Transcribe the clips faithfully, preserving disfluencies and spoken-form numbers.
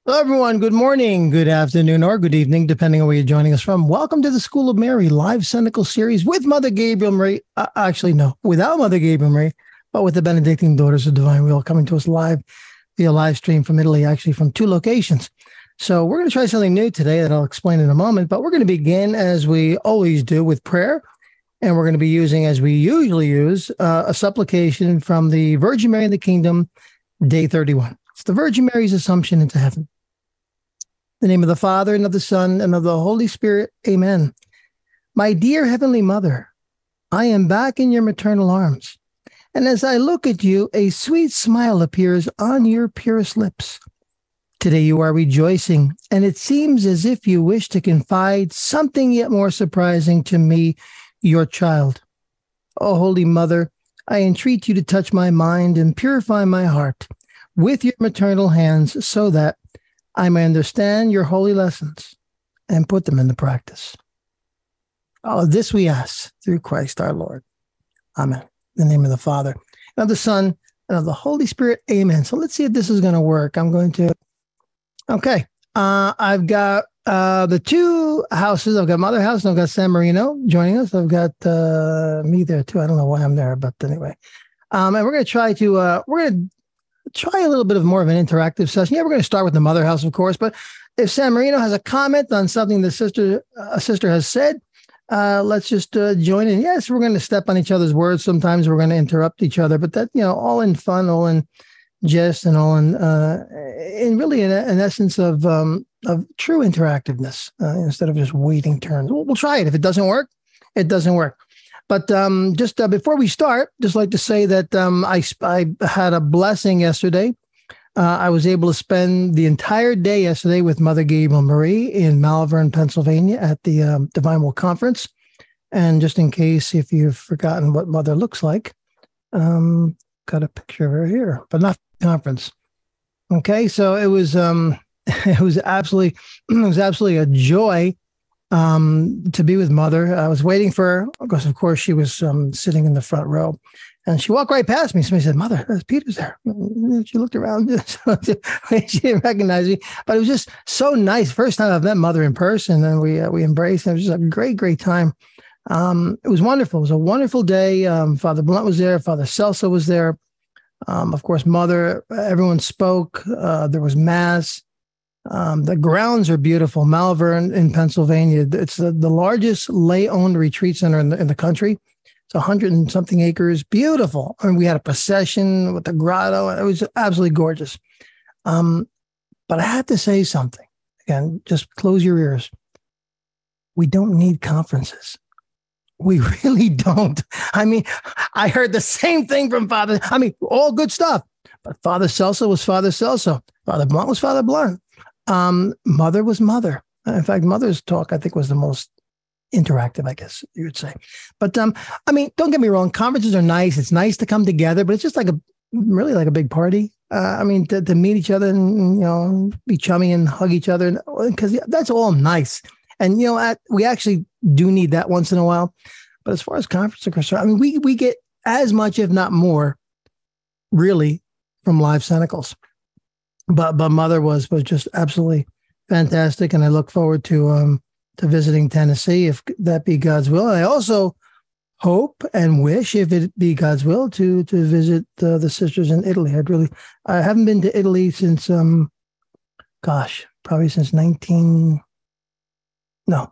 Hello, everyone. Good morning, good afternoon, or good evening, depending on where you're joining us from. Welcome to the School of Mary live Cynical series with Mother Gabriel Marie. Uh, actually, no, without Mother Gabriel Marie, but with the Benedictine Daughters of Divine Will coming to us live via live stream from Italy, actually from two locations. So we're going to try something new today that I'll explain in a moment, but we're going to begin as we always do with prayer. And we're going to be using, as we usually use, uh, a supplication from the Virgin Mary in the Kingdom, day thirty-one. It's the Virgin Mary's Assumption into Heaven. In the name of the Father, and of the Son, and of the Holy Spirit. Amen. My dear Heavenly Mother, I am back in your maternal arms. And as I look at you, a sweet smile appears on your purest lips. Today you are rejoicing, and it seems as if you wish to confide something yet more surprising to me, your child. Oh, Holy Mother, I entreat you to touch my mind and purify my heart with your maternal hands so that I may understand your holy lessons and put them into practice. All of this we ask through Christ our Lord. Amen. In the name of the Father, and of the Son, and of the Holy Spirit. Amen. So let's see if this is going to work. I'm going to, okay. Uh, I've got uh, the two houses. I've got Mother House and I've got San Marino joining us. I've got uh, me there too. I don't know why I'm there, but anyway. Um, and we're going to try to, uh, we're going to, try a little bit of more of an interactive session. Yeah, we're going to start with the Mother House, of course, but if San Marino has a comment on something the sister a sister has said, uh, let's just uh, join in. Yes, we're going to step on each other's words. Sometimes we're going to interrupt each other, but that, you know, all in fun, all in jest, and all in, uh, in really an, an essence of um, of true interactiveness uh, instead of just waiting turns. We'll, we'll try it. If it doesn't work, it doesn't work. But um, just uh, before we start, just like to say that um, I, I had a blessing yesterday. Uh, I was able to spend the entire day yesterday with Mother Gabriel Marie in Malvern, Pennsylvania at the um, Divine Will Conference. And just in case if you've forgotten what Mother looks like, um, got a picture of her here, but not conference. Okay, so it was um, it was absolutely it was absolutely a joy. Um, to be with Mother. I was waiting for her because, of course, she was um, sitting in the front row, and she walked right past me. Somebody said, "Mother, Peter's there." She looked around. She didn't recognize me, but it was just so nice. First time I've met Mother in person, and we uh, we embraced. It was just a great, great time. Um, it was wonderful. It was a wonderful day. Um, Father Blunt was there. Father Celso was there. Um, of course, Mother. Everyone spoke. Uh, there was Mass. Um, the grounds are beautiful. Malvern in Pennsylvania. It's the, the largest lay-owned retreat center in the, in the country. It's a hundred and something acres. Beautiful. I mean, we had a procession with the grotto. It was absolutely gorgeous. Um, but I have to say something. Again, just close your ears. We don't need conferences. We really don't. I mean, I heard the same thing from Father. I mean, all good stuff. But Father Celso was Father Celso. Father Blunt was Father Blunt. Um, Mother was Mother. In fact, Mother's talk, I think, was the most interactive, I guess you would say. But um, I mean, don't get me wrong. Conferences are nice. It's nice to come together, but it's just like a really like a big party. Uh, I mean, to, to meet each other and, you know, be chummy and hug each other, because that's all nice. And, you know, at, we actually do need that once in a while. But as far as conferences are concerned, I mean, we we get as much, if not more, really, from live Cenicals. But but Mother was was just absolutely fantastic, and I look forward to um to visiting Tennessee if that be God's will. And I also hope and wish, if it be God's will, to to visit uh, the sisters in Italy. I'd really I haven't been to Italy since um gosh probably since nineteen no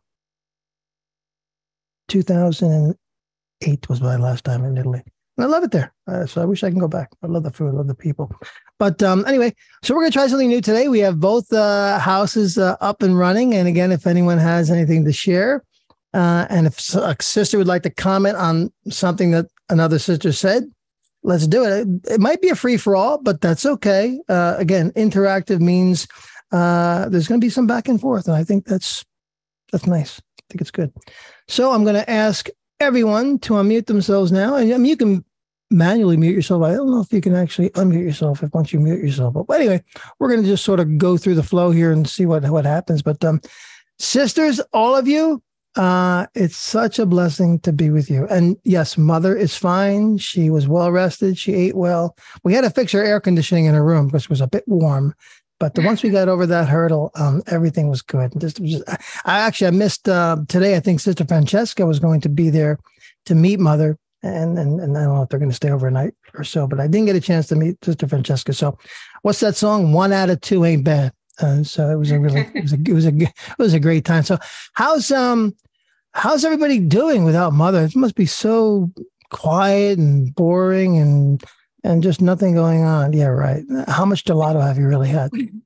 two thousand eight was my last time in Italy. And I love it there. Uh, so I wish I can go back. I love the food. I love the people. But um, anyway, so we're going to try something new today. We have both uh, houses uh, up and running. And again, if anyone has anything to share, uh, and if a sister would like to comment on something that another sister said, let's do it. It might be a free for all, but that's okay. Uh, again, interactive means uh, there's going to be some back and forth. And I think that's that's nice. I think it's good. So I'm going to ask everyone to unmute themselves now. And I mean, you can manually mute yourself. I don't know if you can actually unmute yourself if once you mute yourself. But anyway, we're going to just sort of go through the flow here and see what, what happens. But um, sisters, all of you, uh, it's such a blessing to be with you. And yes, Mother is fine. She was well rested. She ate well. We had to fix her air conditioning in her room because it was a bit warm. But the, once we got over that hurdle, um, everything was good. Just, just I, I actually I missed uh, today. I think Sister Francesca was going to be there to meet Mother, and and and I don't know if they're going to stay overnight or so. But I didn't get a chance to meet Sister Francesca. So, what's that song? One out of two ain't bad. Uh, so it was a really it was a it was a it was a great time. So how's um how's everybody doing without Mother? It must be so quiet and boring and and just nothing going on. Yeah, right. How much gelato have you really had?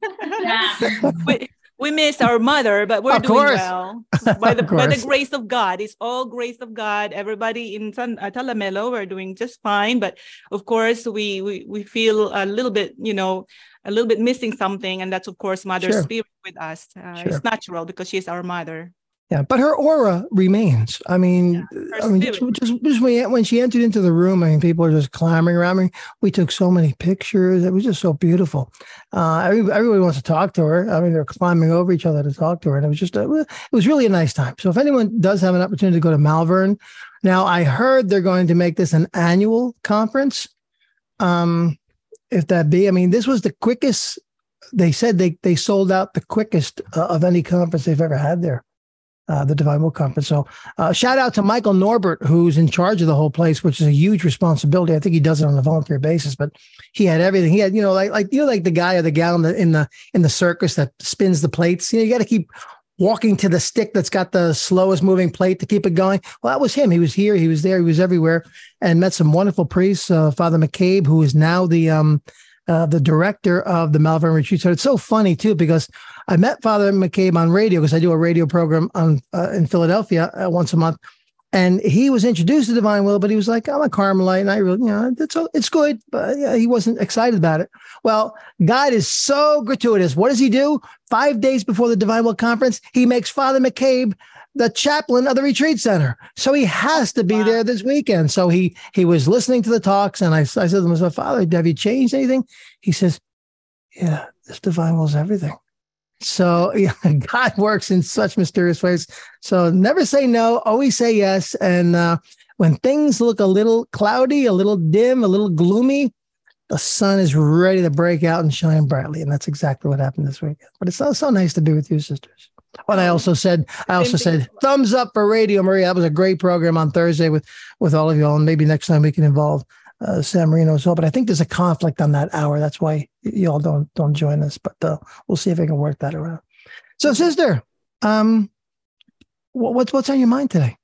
we, we miss our mother, but we're of doing course. well by the by the grace of God. It's all grace of God. Everybody in San uh, Talamelo, we're doing just fine. But of course, we we we feel a little bit, you know, a little bit missing something, and that's of course Mother's Sure. spirit with us. Uh, Sure. It's natural because she's our mother. Yeah, but her aura remains. I mean, Yeah, I mean, just, just, just when, when she entered into the room, I mean, people are just clamoring around me. We took so many pictures. It was just so beautiful. Uh, every, everybody wants to talk to her. I mean, they're climbing over each other to talk to her, and it was just, a, it was really a nice time. So if anyone does have an opportunity to go to Malvern, now I heard they're going to make this an annual conference. Um, if that be, I mean, this was the quickest. They said they they sold out the quickest uh, of any conference they've ever had there. Uh, the Divine Will Conference. So uh, shout out to Michael Norbert, who's in charge of the whole place, which is a huge responsibility. I think he does it on a volunteer basis, but he had everything. He had, you know, like, like, you know, like the guy or the gal in the, in the, in the circus that spins the plates. You know, you got to keep walking to the stick that's got the slowest moving plate to keep it going. Well, that was him. He was here, he was there, he was everywhere, and met some wonderful priests. Uh, Father McCabe, who is now the, um, Uh, the director of the Malvern Retreat. So it's so funny too, because I met Father McCabe on radio because I do a radio program on uh, in Philadelphia uh, once a month, and he was introduced to Divine Will, but he was like, "I'm a Carmelite, and I really, you know, it's it's good," but yeah, he wasn't excited about it. Well, God is so gratuitous. What does he do? Five days before the Divine Will Conference, he makes Father McCabe the chaplain of the retreat center. So he has to be Wow. there this weekend. So he he was listening to the talks, and I, I said to him, "Father, have you changed anything?" He says, "Yeah, this Divine Will is everything." So yeah, God works in such mysterious ways. So never say no, always say yes. And uh, when things look a little cloudy, a little dim, a little gloomy, the sun is ready to break out and shine brightly. And that's exactly what happened this weekend. But it's so, so nice to be with you, sisters. But I also said, I also said, thumbs up for Radio Maria. That was a great program on Thursday with, with all of y'all. And maybe next time we can involve uh, San Marino as well. But I think there's a conflict on that hour. That's why y'all don't don't join us. But uh, we'll see if we can work that around. So, sister, um, what's what's on your mind today?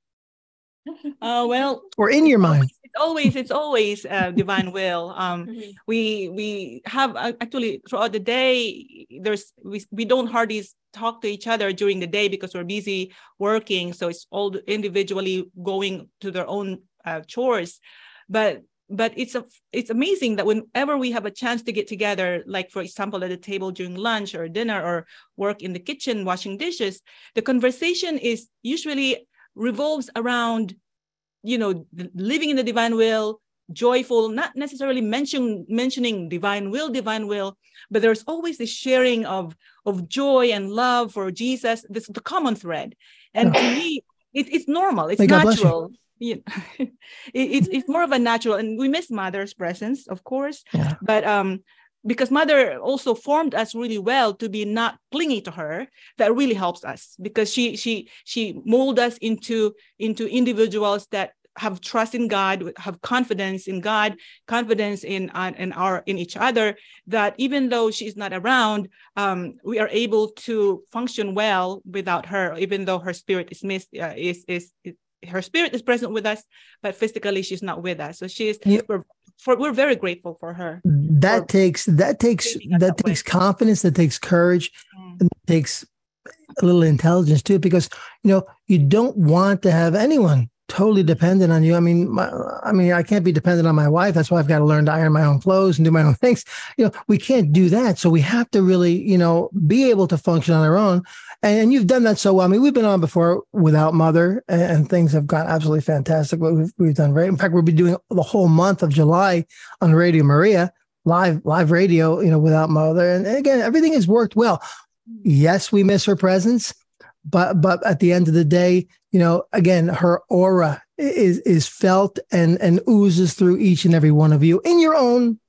Uh, well, or in your mind? It's always, it's always uh, Divine Will. Um, mm-hmm. We we have uh, actually throughout the day. There's we we don't hardly talk to each other during the day because we're busy working. So it's all individually going to their own uh, chores, but. But it's a, it's amazing that whenever we have a chance to get together, like, for example, at the table during lunch or dinner or work in the kitchen, washing dishes, the conversation is usually revolves around, you know, living in the divine will, joyful, not necessarily mention, mentioning divine will, divine will, but there's always this sharing of, of joy and love for Jesus. This is the common thread. And to me, it, it's normal. It's natural. You know, it, it's it's more of a natural, and we miss Mother's presence, of course. Yeah. But um, because Mother also formed us really well to be not clingy to her, that really helps us because she she she molded us into into individuals that have trust in God, have confidence in God, confidence in uh, in our in each other. That even though she's not around, um, we are able to function well without her. Even though her spirit is missed, uh, is is. is her spirit is present with us, but physically she's not with us. So she's yep. we're, for, we're very grateful for her. That for takes that takes that, that takes way. confidence, that takes courage, mm. and that takes a little intelligence too, because you know you don't want to have anyone totally dependent on you. I mean, my, I mean, I can't be dependent on my wife. That's why I've got to learn to iron my own clothes and do my own things. You know, we can't do that. So we have to really, you know, be able to function on our own. And you've done that so well. I mean, we've been on before without Mother, and things have gone absolutely fantastic. We've, we've done great. In fact, we'll be doing the whole month of July on Radio Maria, live live radio, you know, without Mother. And again, everything has worked well. Yes, we miss her presence, but but at the end of the day, you know, again, her aura is is felt and and oozes through each and every one of you in your own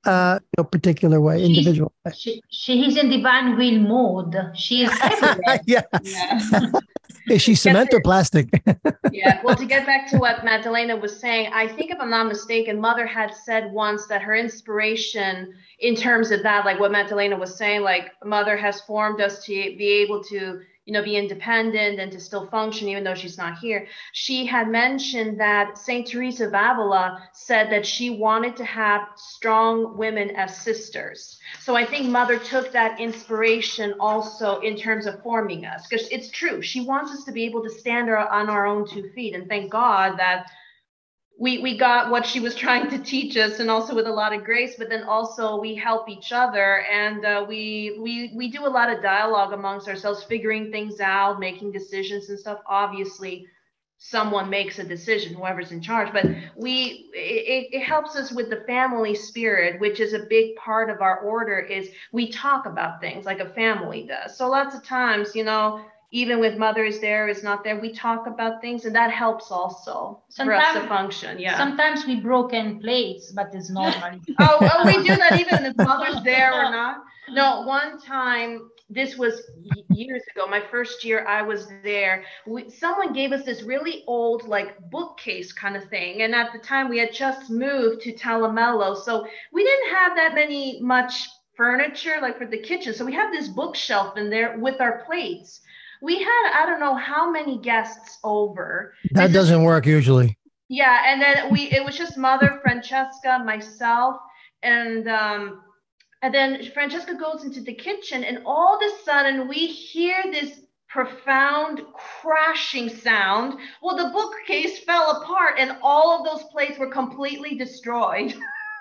uh, you know, particular way, She's, individual way. She, she is in divine will mode. She's everywhere. Yeah. Yeah. Is she cement or plastic? Yeah. Well, to get back to what Magdalena was saying, I think if I'm not mistaken, Mother had said once that her inspiration in terms of that, like what Magdalena was saying, like Mother has formed us to be able to, you know, be independent and to still function, even though she's not here. She had mentioned that Saint Teresa of Avila said that she wanted to have strong women as sisters. So I think Mother took that inspiration also in terms of forming us, because it's true. She wants us to be able to stand on our own two feet. And thank God that we we got what she was trying to teach us, and also with a lot of grace, but then also we help each other, and uh, we we we do a lot of dialogue amongst ourselves, figuring things out, making decisions and stuff. Obviously someone makes a decision, whoever's in charge, but we it, it helps us with the family spirit, which is a big part of our order. Is we talk about things like a family does. So lots of times, you know, even with Mother is there, is not there, we talk about things, and that helps also sometimes, for us to function. Yeah. Sometimes we broken plates, but it's normal. oh, oh, we do that even if Mother's there or not. No, one time, this was years ago, my first year I was there, we, someone gave us this really old like bookcase kind of thing. And at the time we had just moved to Talamello. So we didn't have that many much furniture like for the kitchen. So we have this bookshelf in there with our plates. We had, I don't know how many guests over. That this doesn't is, work usually. Yeah. And then we, it was just Mother, Francesca, myself, and, um, and then Francesca goes into the kitchen, and all of a sudden we hear this profound crashing sound. Well, the bookcase fell apart and all of those plates were completely destroyed.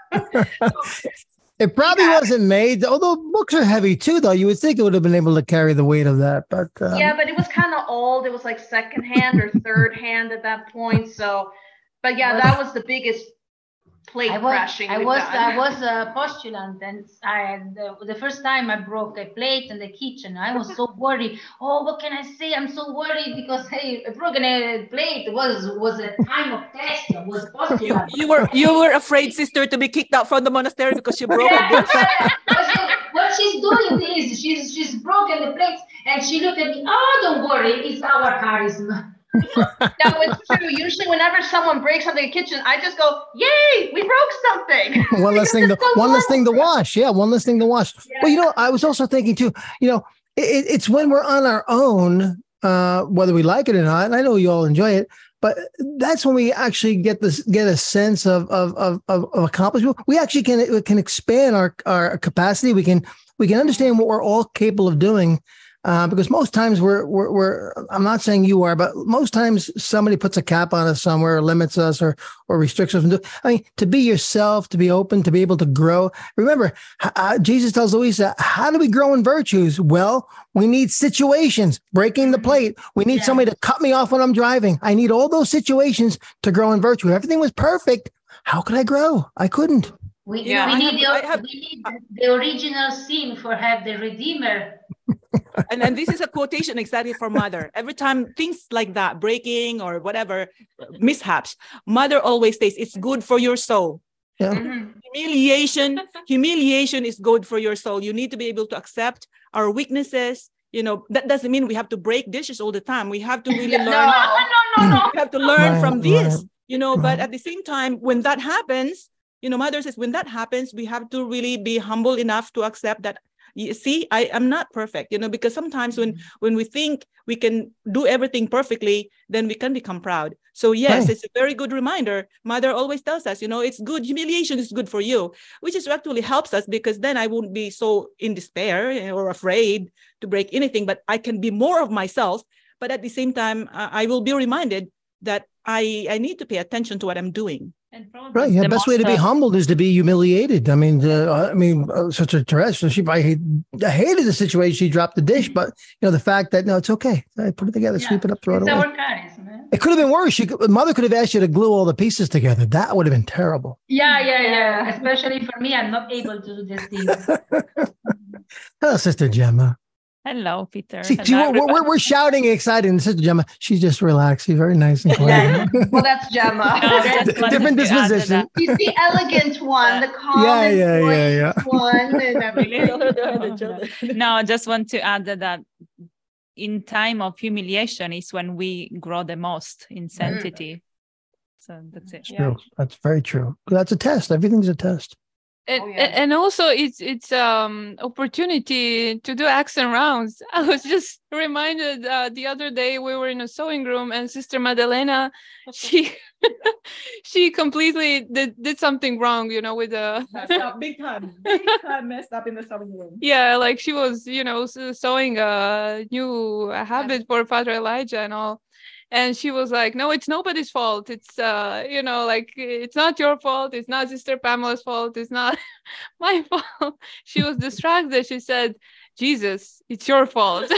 It probably yeah. wasn't made, although books are heavy too, though. You would think it would have been able to carry the weight of that. But um... yeah, but it was kind of old. It was like second hand or third hand at that point. So, but yeah, that was the biggest plate I was, crashing. I was, I was a postulant, and I the, the first time I broke a plate in the kitchen, I was so worried. Oh, what can I say? I'm so worried because hey, broken a plate was was a time of test. It was postulant. You, you were you were afraid, sister, to be kicked out from the monastery because you broke yeah, a plate. What she's doing is she's she's broken the plates, and she looked at me. Oh, don't worry, it's our charisma. That was true. Usually whenever someone breaks something in the kitchen, I just go, yay, we broke something. One less thing to, one less thing to wash. Yeah, one less thing to wash. Yeah. Well, you know, I was also thinking too, you know, it, it's when we're on our own, uh, whether we like it or not, and I know you all enjoy it, but that's when we actually get this, get a sense of of of, of accomplishment. We actually can we can expand our, our capacity. We can we can understand what we're all capable of doing. Uh, because most times we're, we're, we're, I'm not saying you are, but most times somebody puts a cap on us somewhere, or limits us, or, or restricts us. From doing, I mean, to be yourself, to be open, to be able to grow. Remember, uh, Jesus tells Louisa, how do we grow in virtues? Well, we need situations, breaking the plate. We need yeah. somebody to cut me off when I'm driving. I need all those situations to grow in virtue. If everything was perfect, how could I grow? I couldn't. We, yeah, we, need, have, the, have, we need the original sin for have the Redeemer. and and this is a quotation exactly for Mother. Every time things like that, breaking or whatever, mishaps, Mother always says it's good for your soul. Yeah. Mm-hmm. Humiliation, humiliation is good for your soul. You need to be able to accept our weaknesses. You know, that doesn't mean we have to break dishes all the time. We have to really learn. no, no, no, no. We have to learn right, from this, right, you know, right. but at the same time, when that happens, you know, Mother says, when that happens, we have to really be humble enough to accept that. You see, I am not perfect, you know, because sometimes when, when we think we can do everything perfectly, then we can become proud. So yes, right. It's a very good reminder. Mother always tells us, you know, it's good. Humiliation is good for you, which is actually helps us, because then I won't be so in despair or afraid to break anything, but I can be more of myself. But at the same time, uh, I will be reminded that I, I need to pay attention to what I'm doing. And right. Yeah. The best way to be humbled is to be humiliated. I mean, uh, I mean, uh, such a Teresa. She, I, hate, I hated the situation. She dropped the dish, but you know, the fact that no, it's okay. I put it together, yeah. sweep it up, throw it away. It could have been worse. She could, Mother could have asked you to glue all the pieces together. That would have been terrible. Yeah, yeah, yeah. Especially for me, I'm not able to do this thing. Hello, Sister Gemma. Hello, Peter. See, Hello, see we're, we're, everybody. we're shouting excited. And Sister Gemma, she's just relaxed. She's very nice and quiet. Well, that's Gemma. No, I just wanted Different to add to disposition. that. She's the elegant one, the calm Yeah, and yeah, yeah, poised yeah. one, and everything. No, I just want to add that, that in time of humiliation is when we grow the most in sanctity. So that's it. It's Yeah. true. That's very true. That's a test. Everything's a test. And, Oh, yeah. and also it's it's um opportunity to do accent rounds. I was just reminded uh, the other day we were in a sewing room and Sister Madalena, she she completely did, did something wrong, you know, with the Messed up big time, big time messed up in the sewing room. yeah, like she was, you know, s- sewing a new habit for Father Elijah and all. And she was like, no, it's nobody's fault. It's, uh, you know, like, it's not your fault. It's not Sister Pamela's fault. It's not my fault. She was distracted. She said, Jesus, it's your fault.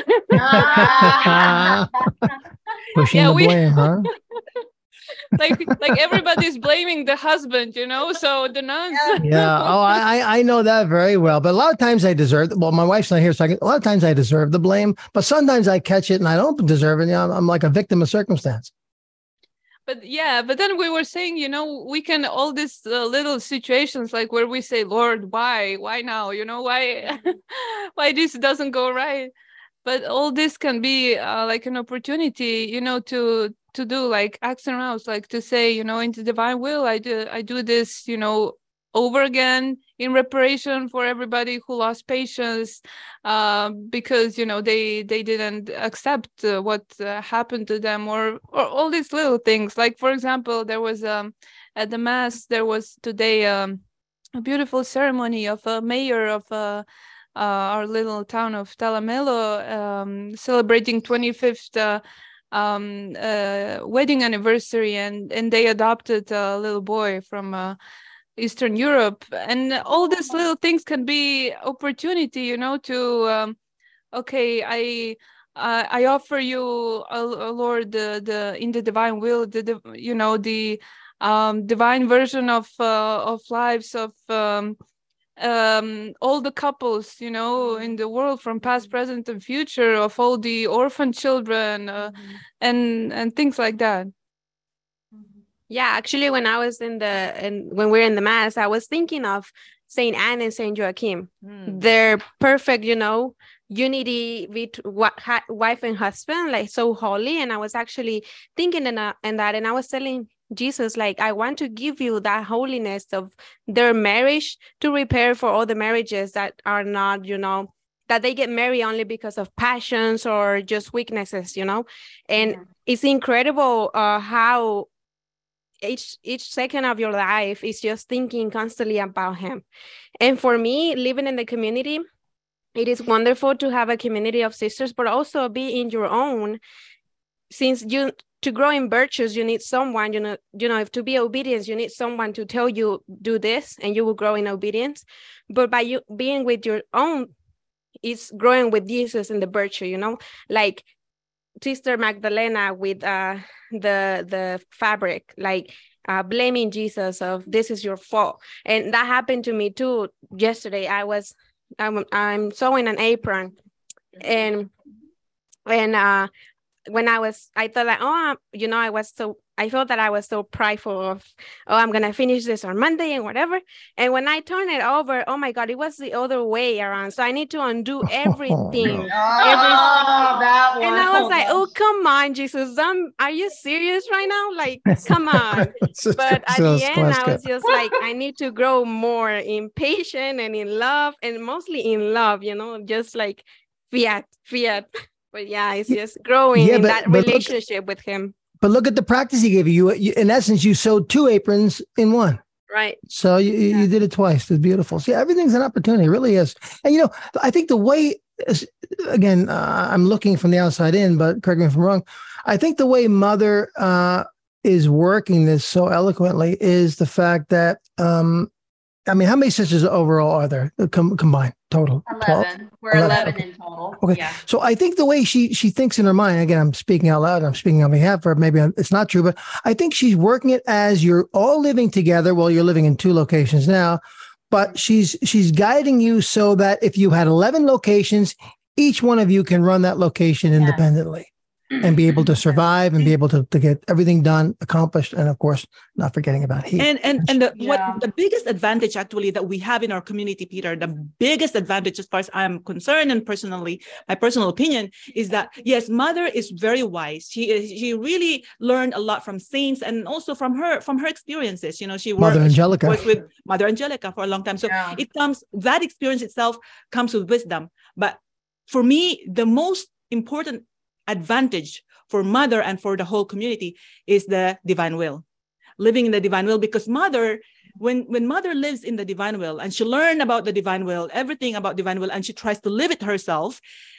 Pushing Yeah, the we- blame, huh? like, like everybody's blaming the husband, you know? So the nuns. Yeah. Oh, I I- I know that very well. But a lot of times I deserve. Well, my wife's not here, so I can, a lot of times I deserve the blame. But sometimes I catch it and I don't deserve it. You know, I'm, I'm like a victim of circumstance. But yeah, but then we were saying, you know, we can all these uh, little situations like where we say, Lord, why, why now? You know, why, why this doesn't go right? But all this can be uh, like an opportunity, you know, to to do like acts and rounds, like to say, you know, into divine will, I do I do this, you know, over again in reparation for everybody who lost patience uh, because, you know, they they didn't accept uh, what uh, happened to them, or or all these little things. Like, for example, there was um at the mass there was today um a beautiful ceremony of a mayor of uh, uh, our little town of Talamelo um, celebrating twenty-fifth uh, um, uh, wedding anniversary, and and they adopted a little boy from uh, Eastern Europe, and all these little things can be opportunity, you know, to um, okay, I uh, I offer you, uh, Lord, the the in the divine will, the, the you know the um, divine version of uh, of lives of um, um, all the couples, you know, in the world from past, present, and future, of all the orphan children, uh, and and things like that. Yeah, actually, when I was in the and when we we're in the mass, I was thinking of Saint Anne and Saint Joachim. Mm. They're perfect, you know, unity with wa- ha- wife and husband, like so holy. And I was actually thinking in, a, in that, and I was telling Jesus, like, I want to give you that holiness of their marriage to repair for all the marriages that are not, you know, that they get married only because of passions or just weaknesses, you know. And Yeah. it's incredible uh, how each each second of your life is just thinking constantly about him. And for me, living in the community, it is wonderful to have a community of sisters, but also be in your own. Since you to grow in virtues, you need someone, you know, you know, if to be obedient, you need someone to tell you do this, and you will grow in obedience. But by you being with your own, it's growing with Jesus in the virtue, you know, like Sister Magdalena with uh, the the fabric, like uh, blaming Jesus of this is your fault. And that happened to me too yesterday. I was, I'm, I'm sewing an apron, and and uh, when I was, I thought like, oh, you know, I was so, I felt that I was so prideful of, oh, I'm going to finish this on Monday and whatever. And when I turned it over, oh my God, it was the other way around. So I need to undo everything. Oh, that one. And I was Oh, like, gosh. oh, come on, Jesus, um, are you serious right now? Like, come on. But at the end, I was just like, I need to grow more in patience and in love, and mostly in love, you know, just like fiat, fiat. But yeah, it's just growing Yeah, in but- that but look- relationship with him. But look at the practice he gave you. You, you. In essence, you sewed two aprons in one. Right. So you, you- you did it twice. It's beautiful. See, everything's an opportunity. It really is. And, you know, I think the way, again, uh, I'm looking from the outside in, but correct me if I'm wrong. I think the way Mother uh, is working this so eloquently is the fact that, um, I mean, how many sisters overall are there com- combined total? twelve? eleven. We're eleven, eleven okay. in total. Okay. Yeah. So I think the way she she thinks in her mind, again, I'm speaking out loud, I'm speaking on behalf of her, maybe I'm- it's not true, but I think she's working it as you're all living together. Well, you're living in two locations now, but she's she's guiding you so that if you had eleven locations, each one of you can run that location Yeah. independently and be able to survive and be able to, to get everything done, accomplished, and of course, not forgetting about heat. And and and the, Yeah. what the biggest advantage actually that we have in our community, Peter, the biggest advantage as far as I'm concerned, and personally, my personal opinion is that yes, Mother is very wise. She is, she really learned a lot from saints and also from her from her experiences. You know, she Mother worked Angelica. she was with Mother Angelica for a long time. So Yeah. it comes that experience itself comes with wisdom. But for me, the most important advantage for Mother and for the whole community is the divine will, living in the divine will. Because Mother, when when Mother lives in the divine will and she learned about the divine will, everything about divine will, and she tries to live it herself,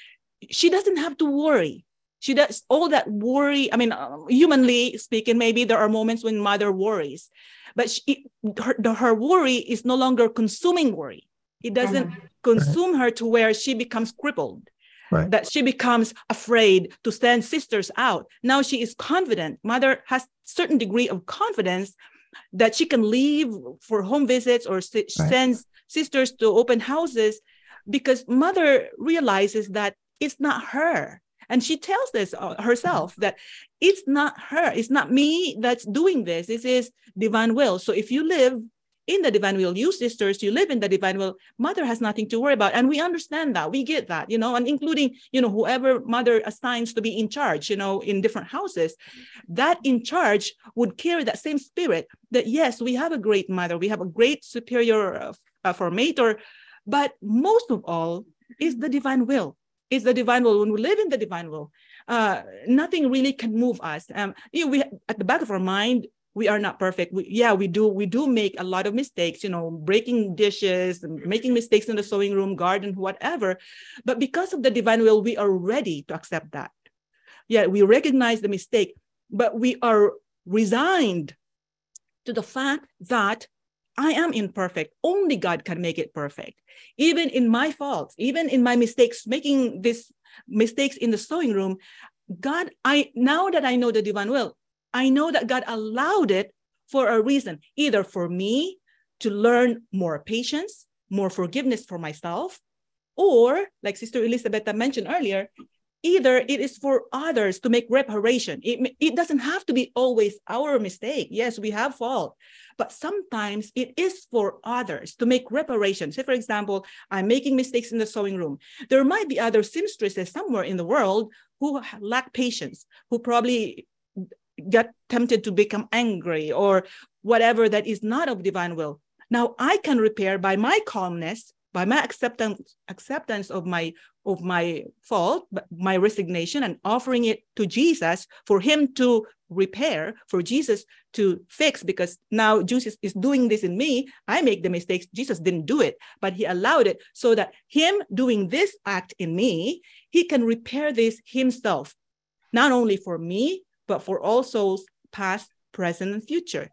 she doesn't have to worry. She does all that worry. I mean, uh, humanly speaking, maybe there are moments when Mother worries, but she, her, the, her worry is no longer consuming worry. It doesn't Mhm. consume her to where she becomes crippled. Right. That she becomes afraid to send sisters out. Now she is confident. Mother has certain degree of confidence that she can leave for home visits or si- Right. sends sisters to open houses because Mother realizes that it's not her. And she tells this uh, herself that it's not her. It's not me that's doing this. This is divine will. So if you live in the divine will, you sisters, you live in the divine will, Mother has nothing to worry about. And we understand that, we get that, you know, and including, you know, whoever Mother assigns to be in charge, you know, in different houses, that in charge would carry that same spirit that, yes, we have a great Mother, we have a great superior uh, uh, formator, but most of all is the divine will. Is the divine will. When we live in the divine will, uh, nothing really can move us. Um, you know, we at the back of our mind, we are not perfect. We, yeah, we do. We do make a lot of mistakes, you know, breaking dishes, making mistakes in the sewing room, garden, whatever. But because of the divine will, we are ready to accept that. Yeah, we recognize the mistake, but we are resigned to the fact that I am imperfect. Only God can make it perfect. Even in my faults, even in my mistakes, making these mistakes in the sewing room, God, I now that I know the divine will, I know that God allowed it for a reason, either for me to learn more patience, more forgiveness for myself, or like Sister Elizabeth mentioned earlier, either it is for others to make reparation. It, it doesn't have to be always our mistake. Yes, we have fault, but sometimes it is for others to make reparation. Say, for example, I'm making mistakes in the sewing room. There might be other seamstresses somewhere in the world who lack patience, who probably get tempted to become angry or whatever that is not of divine will. Now I can repair by my calmness, by my acceptance, acceptance of my of my fault, my resignation, and offering it to Jesus for him to repair, for Jesus to fix, because now Jesus is doing this in me. I make the mistakes. Jesus didn't do it, but he allowed it so that him doing this act in me, he can repair this himself, not only for me, but for all souls past, present, and future.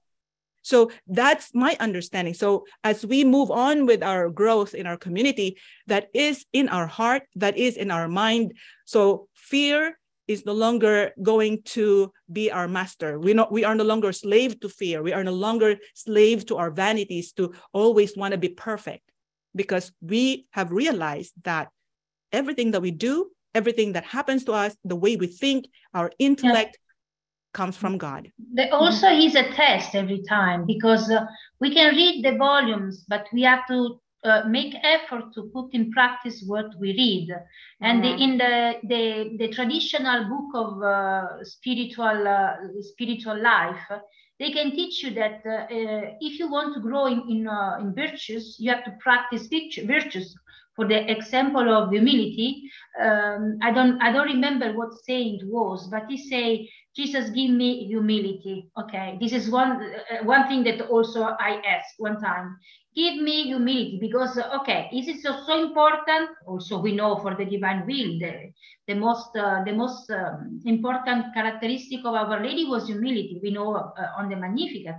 So that's my understanding. So as we move on with our growth in our community, that is in our heart, that is in our mind. So fear is no longer going to be our master. We not, we are no longer slave to fear. We are no longer slave to our vanities to always want to be perfect, because we have realized that everything that we do, everything that happens to us, the way we think, our intellect, comes from God. There also is a test every time, because uh, we can read the volumes, but we have to uh, make effort to put in practice what we read. And Mm-hmm. the, in the, the the traditional book of uh, spiritual uh, spiritual life, they can teach you that uh, uh, if you want to grow in in, uh, in virtues, you have to practice virtues. For the example of humility, um, I don't I don't remember what saying it was, but he say, Jesus, give me humility. Okay, this is one uh, one thing that also I asked one time. Give me humility, because uh, okay, is it so, so important? Also, we know for the divine will, the, the most uh, the most um, important characteristic of Our Lady was humility. We know uh, on the Magnificat.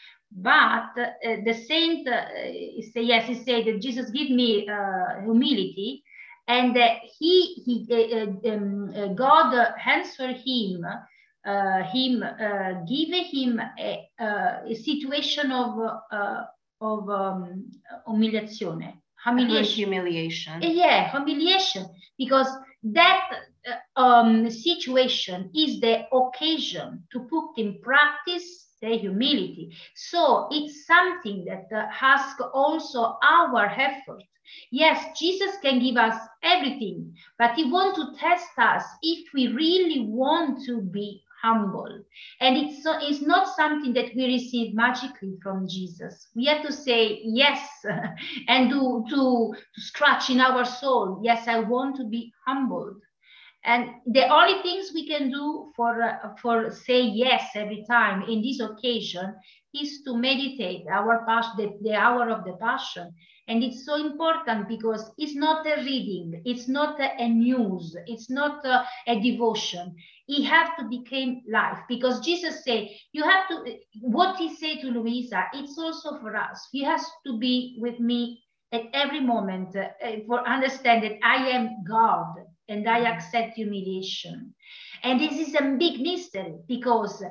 But uh, the saint uh, say yes, he said that Jesus give me uh, humility, and uh, he he uh, um, uh, God answered him. Uh, him uh, give him a, uh, a situation of uh, of um, umiliazione. humiliation. Humiliation. Yeah, humiliation, because that uh, um, situation is the occasion to put in practice the humility. So it's something that uh, asks also our effort. Yes, Jesus can give us everything, but he wants to test us if we really want to be humble. And it's, so, it's not something that we receive magically from Jesus. We have to say yes and to, to, to scratch in our soul, yes, I want to be humbled. And the only things we can do for, uh, for say yes every time in this occasion is to meditate our passion, the, the hour of the passion. And it's so important because it's not a reading, it's not a, a news, it's not a, a devotion. It has to become life, because Jesus said, you have to, what he said to Luisa, it's also for us. He has to be with me at every moment uh, for understand that I am God and I accept humiliation. And this is a big mystery, because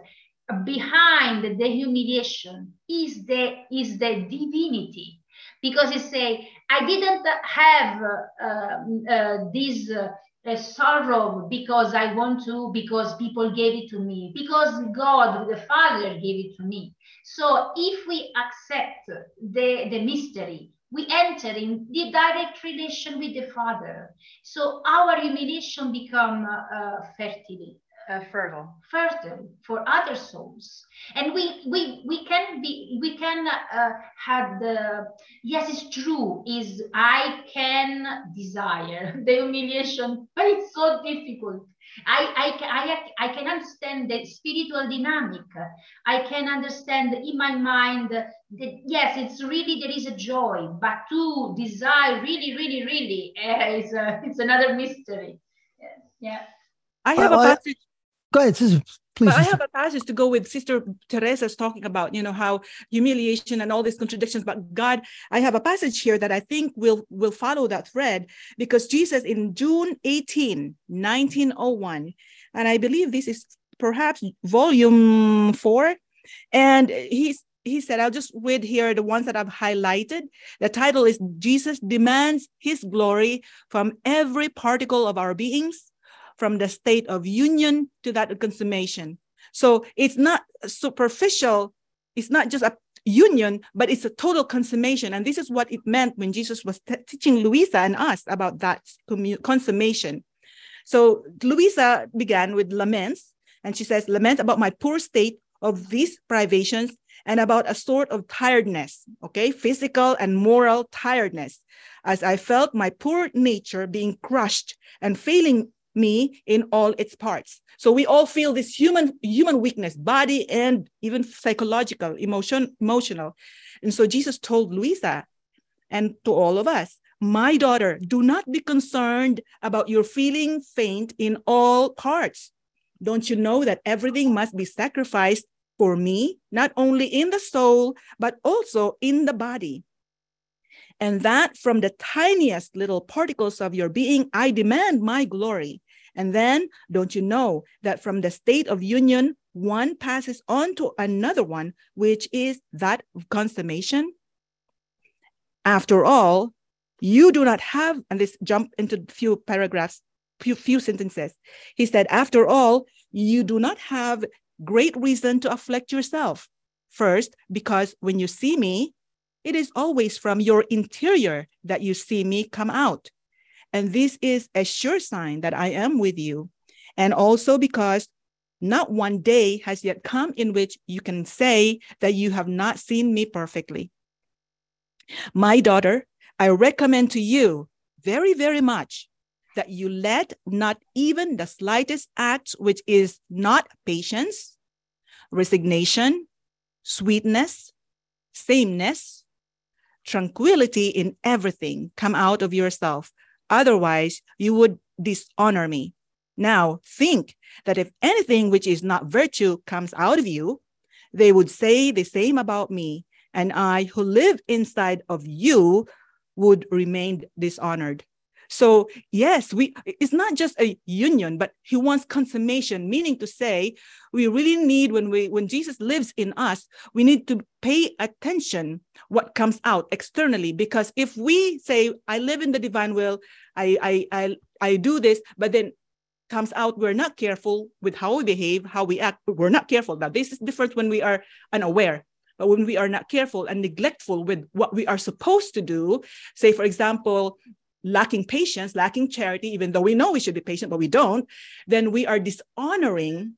behind the humiliation is the, is the divinity. Because he say, I didn't have uh, uh, this uh, uh, sorrow because I want to, because people gave it to me, because God, the Father, gave it to me. So if we accept the, the mystery, we enter in the direct relation with the Father. So our humiliation become uh, uh, fertile. Uh, fertile. fertile for other souls. And we we we can be we can uh, have the, yes, it's true, is I can desire the humiliation, but it's so difficult. I, I, I, I can understand the spiritual dynamic. I can understand in my mind that, yes, it's really, there is a joy, but to desire really, really, really, uh, is a, it's another mystery. Yeah. yeah. I have I, a I, passage. Go ahead, sister. Please. But I sister. have a passage to go with Sister Teresa's talking about, you know, how humiliation and all these contradictions. But God, I have a passage here that I think will will follow that thread, because Jesus in June eighteenth, nineteen oh one, and I believe this is perhaps volume four, and he's he said, I'll just read here the ones that I've highlighted. The title is Jesus Demands His Glory from Every Particle of Our Beings, from the state of union to that of consummation. So it's not superficial, it's not just a union, but it's a total consummation. And this is what it meant when Jesus was t- teaching Luisa and us about that consummation. So Luisa began with laments, and she says, lament about my poor state of these privations and about a sort of tiredness, okay, physical and moral tiredness, as I felt my poor nature being crushed and failing me in all its parts. So we all feel this human human weakness, body and even psychological, emotion, emotional. And so Jesus told Luisa and to all of us, my daughter, do not be concerned about your feeling faint in all parts. Don't you know that everything must be sacrificed for me, not only in the soul, but also in the body? And that from the tiniest little particles of your being, I demand my glory. And then, don't you know that from the state of union, one passes on to another one, which is that of consummation? After all, you do not have, and this jump into a few paragraphs, few, few sentences. He said, after all, you do not have great reason to afflict yourself. First, because when you see me, it is always from your interior that you see me come out. And this is a sure sign that I am with you. And also because not one day has yet come in which you can say that you have not seen me perfectly. My daughter, I recommend to you very, very much that you let not even the slightest act which is not patience, resignation, sweetness, sameness, tranquility in everything come out of yourself. Otherwise, you would dishonor me. Now, think that if anything which is not virtue comes out of you, they would say the same about me, and I who live inside of you would remain dishonored. So yes, we it's not just a union, but he wants consummation, meaning to say we really need, when we when Jesus lives in us, we need to pay attention what comes out externally. Because if we say, I live in the divine will, I I I, I do this, but then comes out we're not careful with how we behave, how we act, we're not careful. Now, this is different when we are unaware. But when we are not careful and neglectful with what we are supposed to do, say, for example, lacking patience, lacking charity, even though we know we should be patient, but we don't, then we are dishonoring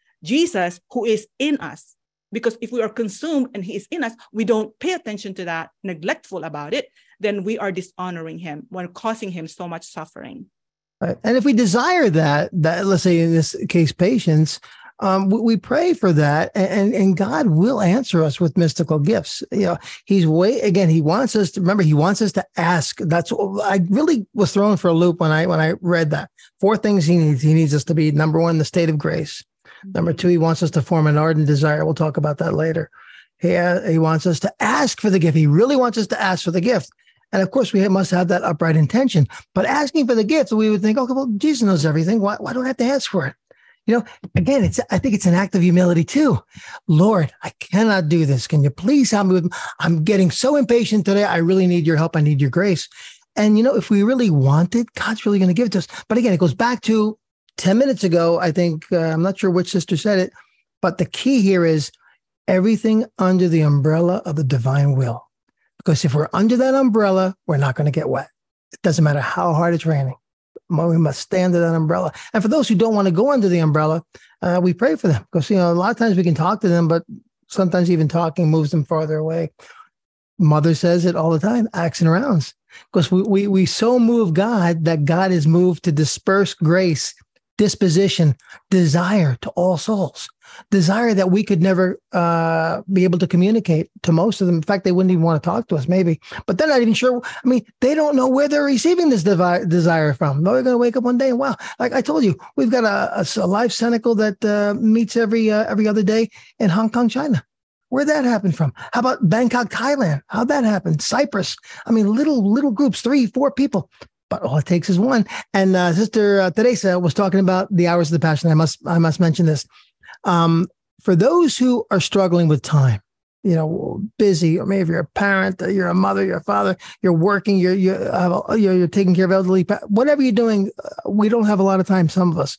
Jesus who is in us. Because if we are consumed and he is in us, we don't pay attention to that, neglectful about it, then we are dishonoring him. We're causing him so much suffering. Right. And if we desire that, that let's say in this case, patience, um, we, we pray for that, and, and God will answer us with mystical gifts. You know, he's way again. He wants us to remember. He wants us to ask. That's what I really was thrown for a loop when I when I read that. Four things he needs. He needs us to be, number one, the state of grace. Mm-hmm. Number two, he wants us to form an ardent desire. We'll talk about that later. He uh, he wants us to ask for the gift. He really wants us to ask for the gift. And of course, we must have that upright intention. But asking for the gift, we would think, okay, well, Jesus knows everything. Why, why do I have to ask for it? You know, again, it's I think it's an act of humility too. Lord, I cannot do this. Can you please help me with? I'm getting so impatient today. I really need your help. I need your grace. And you know, if we really want it, God's really going to give it to us. But again, it goes back to ten minutes ago. I think uh, I'm not sure which sister said it, but the key here is everything under the umbrella of the divine will. Because if we're under that umbrella, we're not going to get wet. It doesn't matter how hard it's raining. We must stay under that umbrella. And for those who don't want to go under the umbrella, uh, we pray for them. Because, you know, a lot of times we can talk to them, but sometimes even talking moves them farther away. Mother says it all the time, acts and rounds. Because we, we, we so move God that God is moved to disperse grace, disposition, desire to all souls. Desire that we could never uh, be able to communicate to most of them. In fact, they wouldn't even want to talk to us, maybe. But they're not even sure. I mean, they don't know where they're receiving this devi- desire from. They're going to wake up one day and, wow, like I told you, we've got a, a, a live cenacle that uh, meets every uh, every other day in Hong Kong, China. Where'd that happen from? How about Bangkok, Thailand? How'd that happen? Cyprus. I mean, little little groups, three, four people. But all it takes is one. And uh, Sister uh, Teresa was talking about the hours of the Passion. I must I must mention this. Um, for those who are struggling with time, you know, busy, or maybe you're a parent, you're a mother, you're a father, you're working, you're you're uh, you're, you're taking care of elderly, whatever you're doing, we don't have a lot of time. Some of us.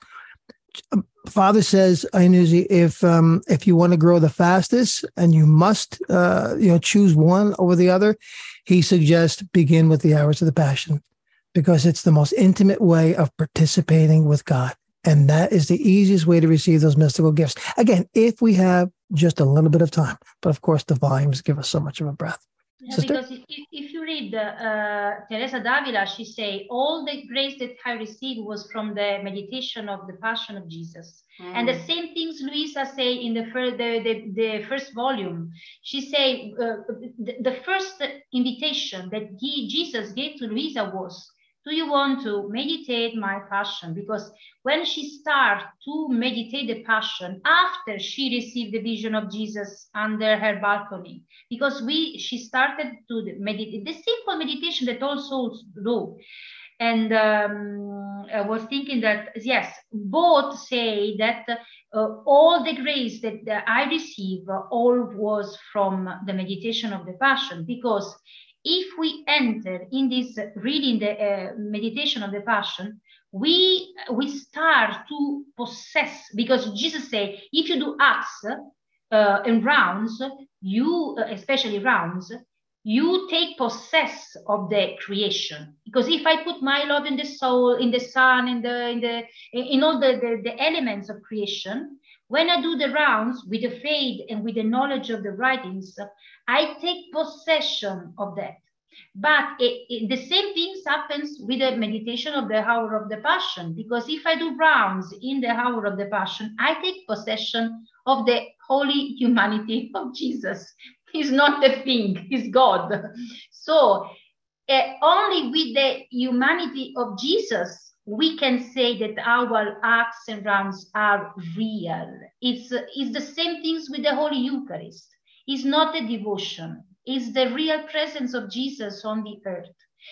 Father says, Ainuzi, if um, if you want to grow the fastest and you must, uh, you know, choose one over the other, he suggests begin with the hours of the Passion, because it's the most intimate way of participating with God. And that is the easiest way to receive those mystical gifts. Again, if we have just a little bit of time. But of course, the volumes give us so much of a breath. Yeah, Sister? because if, if you read uh, Teresa d'Avila, she say, all the grace that I received was from the meditation of the Passion of Jesus. Mm. And the same things Luisa say in the, fir- the, the, the first volume. She say, uh, the, the first invitation that he, Jesus gave to Luisa was, do you want to meditate my passion? Because when she started to meditate the passion after she received the vision of Jesus under her balcony, because we she started to meditate the simple meditation that all souls do. And um, I was thinking that, yes, both say that uh, all the grace that, that I received, uh, all was from the meditation of the Passion, because if we enter in this reading the uh, meditation of the Passion, we we start to possess, because Jesus said, if you do acts uh, and rounds, you, uh, especially rounds, you take possess of the creation. Because if I put my love in the soul, in the sun, in the in the in all the, the, the elements of creation, when I do the rounds with the faith and with the knowledge of the writings, I take possession of that. But it, it, the same things happens with the meditation of the hour of the Passion, because if I do rounds in the hour of the Passion, I take possession of the holy humanity of Jesus. He's not the thing, he's God. So uh, only with the humanity of Jesus, we can say that our acts and rounds are real. It's, uh, it's the same things with the Holy Eucharist. It's not a devotion. is the real presence of Jesus on the earth.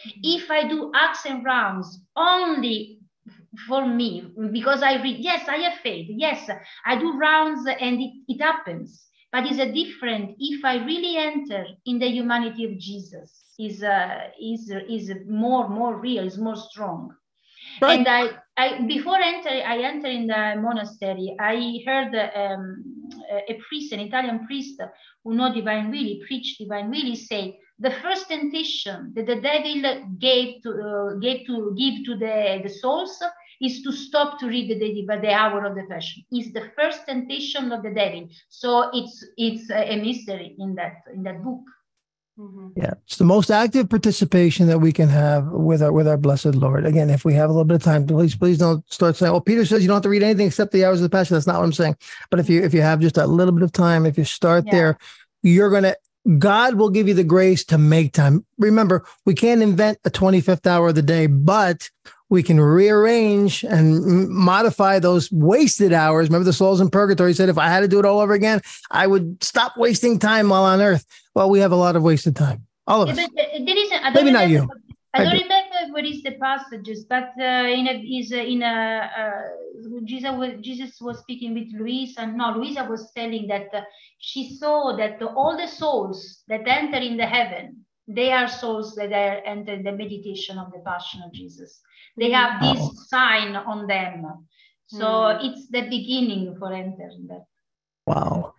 If I do acts and rounds only for me, because I read, yes, I have faith. Yes, I do rounds and it, it happens. But it's a different, if I really enter in the humanity of Jesus, is uh, is is more more real, is more strong. Right. And I, I before entering, I enter in the monastery. I heard um, a priest, an Italian priest who know Divine Will, preach Divine Will, say the first temptation that the devil gave to uh, gave to give to the the souls is to stop to read the the, the hour of the Passion. Is the first temptation of the devil. So it's it's a mystery in that in that book. Mm-hmm. Yeah, it's the most active participation that we can have with our with our blessed Lord. Again, if we have a little bit of time, please please don't start saying, "Oh, Peter says you don't have to read anything except the hours of the Passion." That's not what I'm saying. But if you if you have just a little bit of time, if you start yeah. there, you're gonna. God will give you the grace to make time. Remember, we can't invent a twenty-fifth hour of the day, but we can rearrange and modify those wasted hours. Remember the souls in purgatory said, if I had to do it all over again, I would stop wasting time while on earth. Well, we have a lot of wasted time. All of us. Yeah, but there is a, I Maybe not you. I don't I do. remember what is the passages, but uh, in a, is in a, uh, Jesus was Jesus was speaking with Luisa, and no, Luisa was telling that uh, she saw that all the souls that enter in the heaven, they are souls that are enter the meditation of the Passion of Jesus. They have this oh. sign on them, so mm. it's the beginning for entering that. Wow.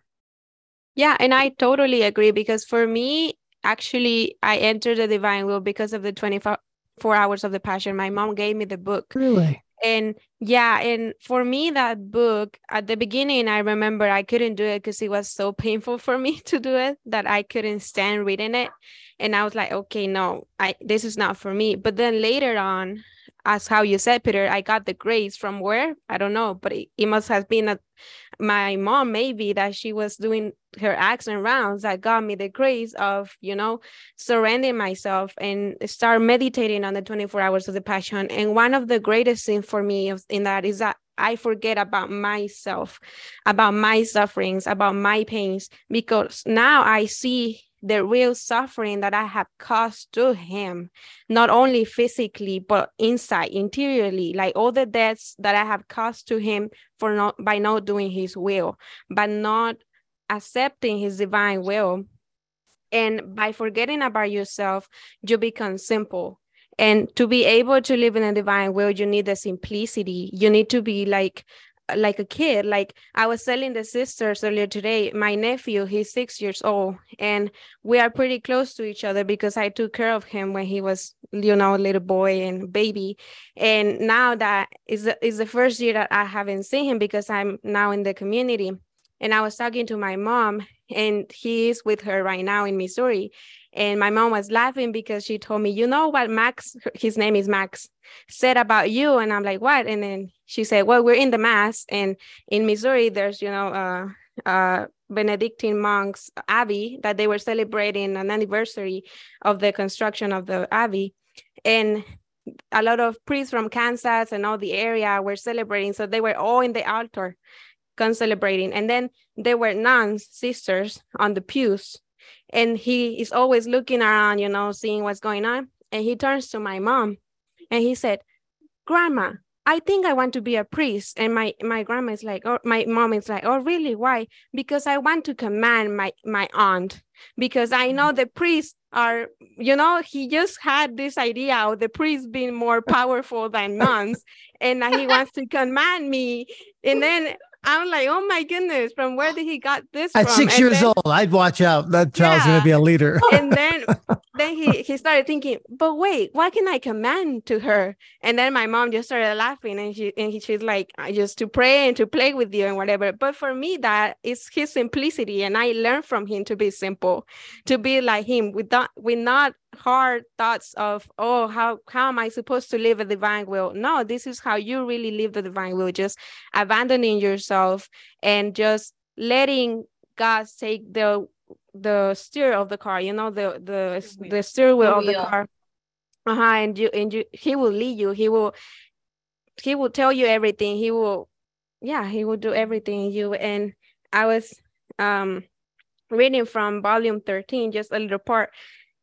Yeah, and I totally agree, because for me, actually, I entered the Divine Will because of the twenty-four hours of the Passion. My mom gave me the book. Really? And yeah, and for me, that book, at the beginning, I remember I couldn't do it because it was so painful for me to do it that I couldn't stand reading it. And I was like, okay, no, I this is not for me. But then later on, as how you said, Peter, I got the grace from where? I don't know, but it, it must have been a, my mom, maybe, that she was doing her acts and rounds that got me the grace of, you know, surrendering myself and start meditating on the twenty-four hours of the Passion. And one of the greatest things for me in that is that I forget about myself, about my sufferings, about my pains, because now I see the real suffering that I have caused to him, not only physically, but inside, interiorly, like all the deaths that I have caused to him for not by not doing his will, but not accepting his divine will. And by forgetting about yourself, you become simple. And to be able to live in a divine will, you need the simplicity. You need to be like like a kid. Like I was telling the sisters earlier today, my nephew, he's six years old, and we are pretty close to each other because I took care of him when he was, you know, a little boy and baby. And now that is the, is the first year that I haven't seen him because I'm now in the community. And I was talking to my mom, and he is with her right now in Missouri. And my mom was laughing because she told me, you know what Max, his name is Max, said about you? And I'm like, what? And then she said, well, we're in the Mass. And in Missouri, there's, you know, uh, uh, Benedictine monks, Abbey, that they were celebrating an anniversary of the construction of the Abbey. And a lot of priests from Kansas and all the area were celebrating. So they were all in the altar celebrating. And then there were nuns, sisters on the pews. And he is always looking around, you know, seeing what's going on. And he turns to my mom and he said, Grandma, I think I want to be a priest. And my, my grandma is like, or my mom is like, oh, really? Why? Because I want to command my, my aunt, because I know the priests are, you know, he just had this idea of the priests being more powerful than nuns. And he wants to command me. And then I'm like, oh my goodness, from where did he got this At from? six and years then, old, I'd watch out. That child's yeah. going to be a leader. And then then he, he started thinking, but wait, what can I command to her? And then my mom just started laughing, and she and he, she's like, just to pray and to play with you and whatever. But for me, that is his simplicity. And I learned from him to be simple, to be like him, with not, with not hard thoughts of, oh, how, how am I supposed to live a divine will? No, this is how you really live the divine will, just abandoning yourself and just letting God take the the steer of the car, you know, the the the steer wheel of the car. Uh-huh. And you and you he will lead you, he will he will tell you everything, he will yeah he will do everything you. And I was um reading from volume thirteen, just a little part,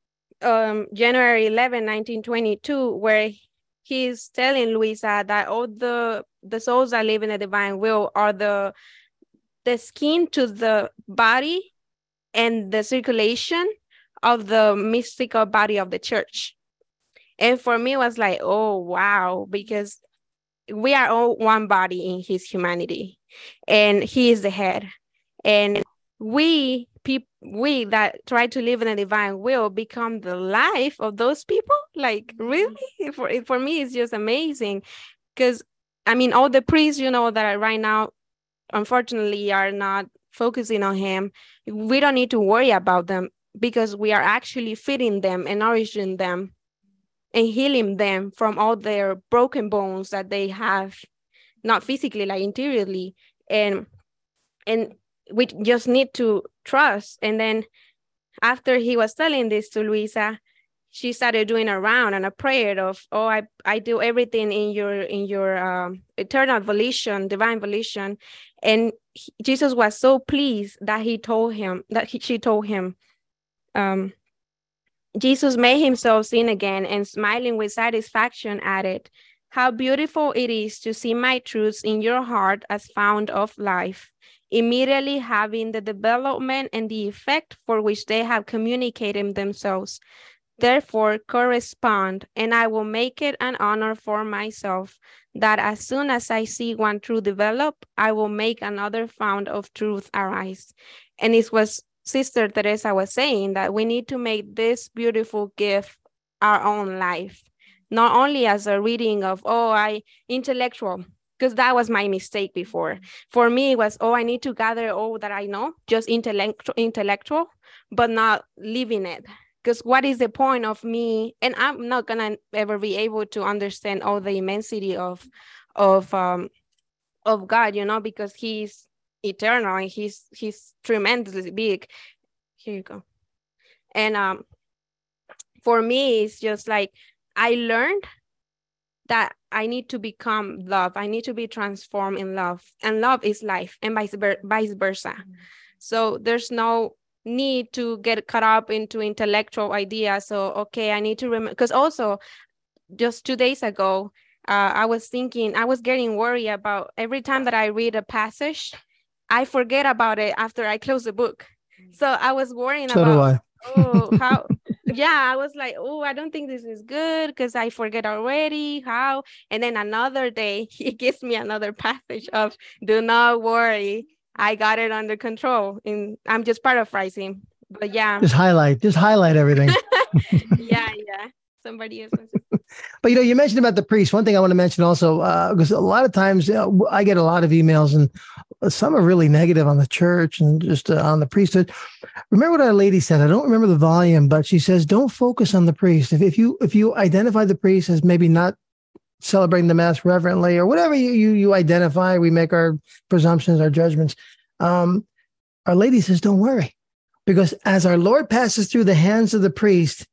um, January eleventh, nineteen twenty-two, where he's telling Luisa that all the, the souls that live in the divine will are the, the skin to the body and the circulation of the mystical body of the church. And for me, it was like, oh, wow, because we are all one body in his humanity, and he is the head. And we, people, we that try to live in a divine will become the life of those people. Like, really? For, for me, it's just amazing. Because, I mean, all the priests, you know, that are right now, unfortunately, are not focusing on him. We don't need to worry about them, because we are actually feeding them and nourishing them and healing them from all their broken bones that they have, not physically, like interiorly. And and we just need to trust. And then after he was telling this to Luisa, she started doing a round and a prayer of, oh, I, I do everything in your in your um, eternal volition, divine volition. And he, Jesus was so pleased that he told him, that he, she told him, um, Jesus made himself seen again, and smiling with satisfaction added, how beautiful it is to see my truths in your heart as found of life, immediately having the development and the effect for which they have communicated themselves. Therefore, correspond, and I will make it an honor for myself that as soon as I see one truth develop, I will make another fount of truth arise. And it was Sister Teresa was saying that we need to make this beautiful gift our own life, not only as a reading of, oh, I intellectual, because that was my mistake before. For me, it was, oh, I need to gather all that I know, just intellectual, intellectual, but not living it. Because what is the point of me? And I'm not gonna ever be able to understand all the immensity of, of, um, of God, you know, because he's eternal and he's he's tremendously big. Here you go. And um, for me, it's just like I learned that I need to become love. I need to be transformed in love, and love is life, and vice versa. Vice versa. Mm-hmm. So there's no need to get caught up into intellectual ideas. So okay, I need to remember, because also just two days ago, uh, I was thinking, I was getting worried about every time that I read a passage, I forget about it after I close the book. So I was worrying so about, oh, how, yeah, I was like, oh, I don't think this is good because I forget already how. And then another day, he gives me another passage of, do not worry, I got it under control. And I'm just paraphrasing, but yeah. Just highlight, just highlight everything. yeah, yeah. Somebody else. But, you know, you mentioned about the priest. One thing I want to mention also, uh, because a lot of times uh, I get a lot of emails, and some are really negative on the church and just uh, on the priesthood. Remember what our lady said? I don't remember the volume, but she says, don't focus on the priest. If, if you if you identify the priest as maybe not celebrating the Mass reverently, or whatever you you, you identify, we make our presumptions, our judgments. Um, our lady says, don't worry, because as our Lord passes through the hands of the priest,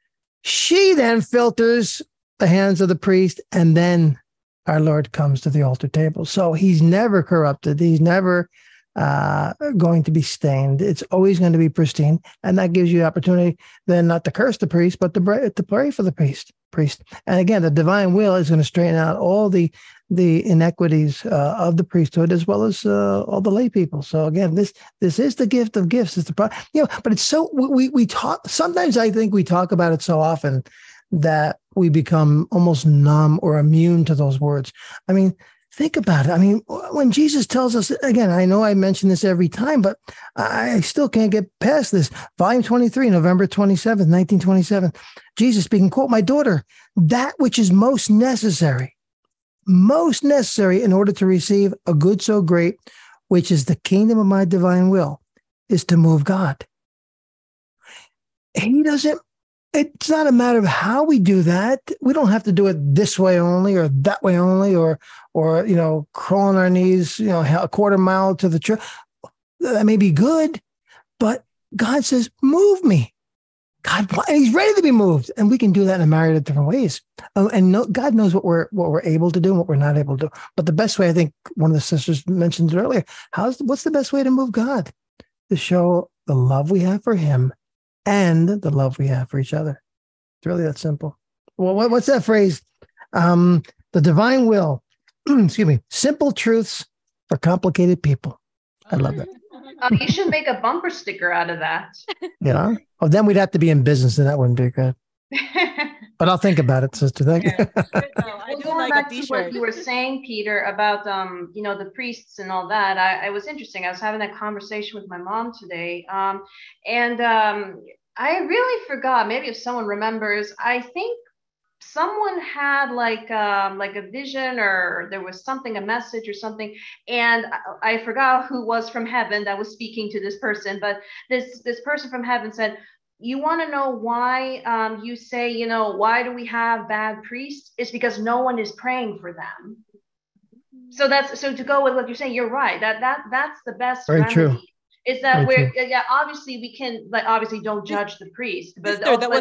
she then filters the hands of the priest, and then our Lord comes to the altar table. So he's never corrupted. He's never uh, going to be stained. It's always going to be pristine. And that gives you the opportunity then not to curse the priest, but to pray, to pray for the priest. priest. And again, the divine will is going to straighten out all the the inequities uh, of the priesthood, as well as uh, all the lay people. So again, this this is the gift of gifts. It's the pro- you know, but it's so we we talk. Sometimes I think we talk about it so often that we become almost numb or immune to those words. I mean, think about it. I mean, when Jesus tells us, again, I know I mention this every time, but I still can't get past this. Volume twenty-three, November twenty-seventh, nineteen twenty-seven. Jesus speaking, quote, my daughter, that which is most necessary, most necessary in order to receive a good so great, which is the kingdom of my divine will, is to move God. He doesn't, it's not a matter of how we do that. We don't have to do it this way only, or that way only, or, or, you know, crawl on our knees, you know, a quarter mile to the church. That may be good, but God says, move me. God, and he's ready to be moved. And we can do that in a myriad of different ways. Uh, and no, God knows what we're, what we're able to do and what we're not able to do. But the best way, I think one of the sisters mentioned it earlier, how's, what's the best way to move God? To show the love we have for him and the love we have for each other. It's really that simple. Well, what, what's that phrase? Um, the divine will, excuse me, simple truths for complicated people. I love that. Uh, you should make a bumper sticker out of that. Yeah. Oh, then we'd have to be in business and that wouldn't be good. But I'll think about it, sister. Thank you. Yeah. No, I Well, do going like back a to t-shirt. what you were saying, Peter, about um, you know, the priests and all that, I, I was interesting. I was having that conversation with my mom today, um, and um, I really forgot. Maybe if someone remembers, I think someone had like um, like a vision, or there was something, a message or something, and I, I forgot who was from heaven that was speaking to this person, but this this person from heaven said, you want to know why um, you say, you know, why do we have bad priests? It's because no one is praying for them. So that's, so to go with what you're saying, you're right. That that that's the best Very remedy. true. Is that Very we're, yeah, obviously we can, like, obviously don't judge the priest, but, Sister, that but- was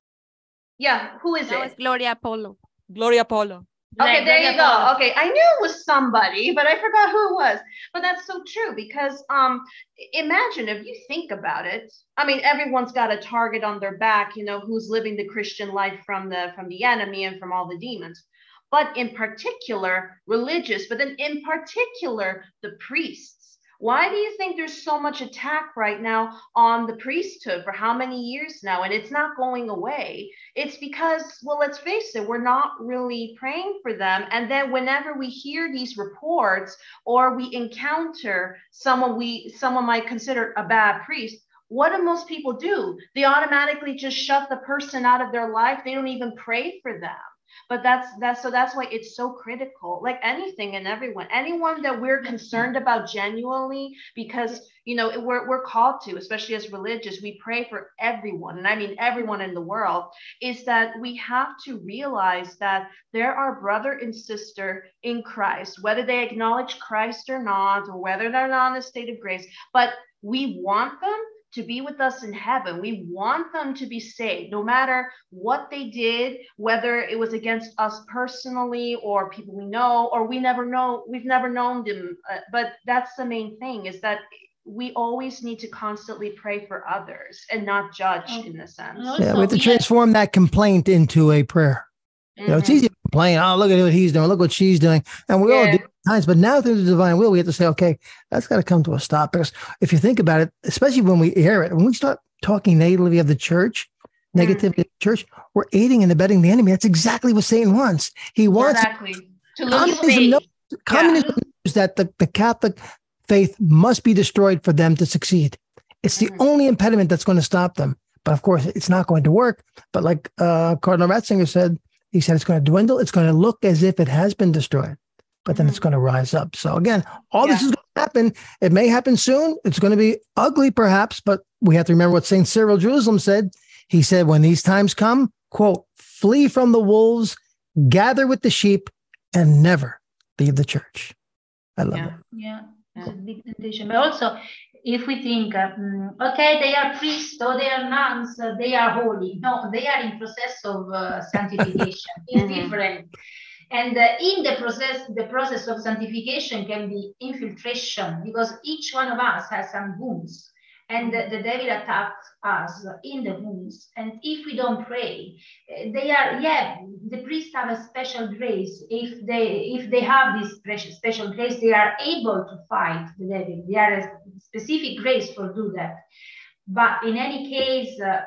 yeah, who is That it? was Gloria Polo. Gloria Polo. Okay, Like there Gloria you go. Paolo. Okay, I knew it was somebody, but I forgot who it was. But that's so true, because um, imagine if you think about it. I mean, everyone's got a target on their back, you know, who's living the Christian life from the from the enemy and from all the demons. But in particular, religious, but then in particular, the priests. Why do you think there's so much attack right now on the priesthood for how many years now? And it's not going away. It's because, well, let's face it, we're not really praying for them. And then whenever we hear these reports, or we encounter someone we someone might consider a bad priest, what do most people do? They automatically just shut the person out of their life. They don't even pray for them. But that's that's so that's why it's so critical, like anything and everyone, anyone that we're concerned about genuinely, because, you know, we're, we're called to, especially as religious, we pray for everyone. And I mean, everyone in the world, is that we have to realize that they're our brother and sister in Christ, whether they acknowledge Christ or not, or whether they're not in a state of grace, but we want them to be with us in heaven. We want them to be saved, no matter what they did, whether it was against us personally or people we know, or we never know, we've never known them. Uh, but that's the main thing, is that we always need to constantly pray for others and not judge, Oh. in a sense. No. Yeah, Also, we have to we- transform that complaint into a prayer. You know, it's Mhm. easy to complain. Oh, look at what he's doing. Look what she's doing. And we all Yeah. do at times. But now through the divine will, we have to say, okay, that's got to come to a stop. Because if you think about it, especially when we hear it, when we start talking negatively of the church, negativity of the church, we're aiding and abetting the enemy. That's exactly what Satan wants. He wants Exactly. To lose communism. faith. Knows, communism knows that the, the Catholic faith must be destroyed for them to succeed. It's the Mhm. only impediment that's going to stop them. But of course, it's not going to work. But like uh, Cardinal Ratzinger said, he said it's going to dwindle. It's going to look as if it has been destroyed, but then Mhm. it's going to rise up. So again, all this Yeah. is going to happen. It may happen soon. It's going to be ugly, perhaps, but we have to remember what Saint Cyril Jerusalem said. He said, when these times come, quote, flee from the wolves, gather with the sheep, and never leave the church. I love Yeah. it. Yeah, it's a big temptation. But also, if we think, uh, mm, okay, they are priests or they are nuns, uh, they are holy. No, they are in process of uh, sanctification. It's Mhm. different. And uh, in the process, the process of sanctification can be infiltration, because each one of us has some wounds, and the, the devil attacks us in the wounds. And if we don't pray, uh, they are, yeah, the priests have a special grace. If they if they have this precious special grace, they are able to fight the devil. They are a specific grace for do that. But in any case, uh,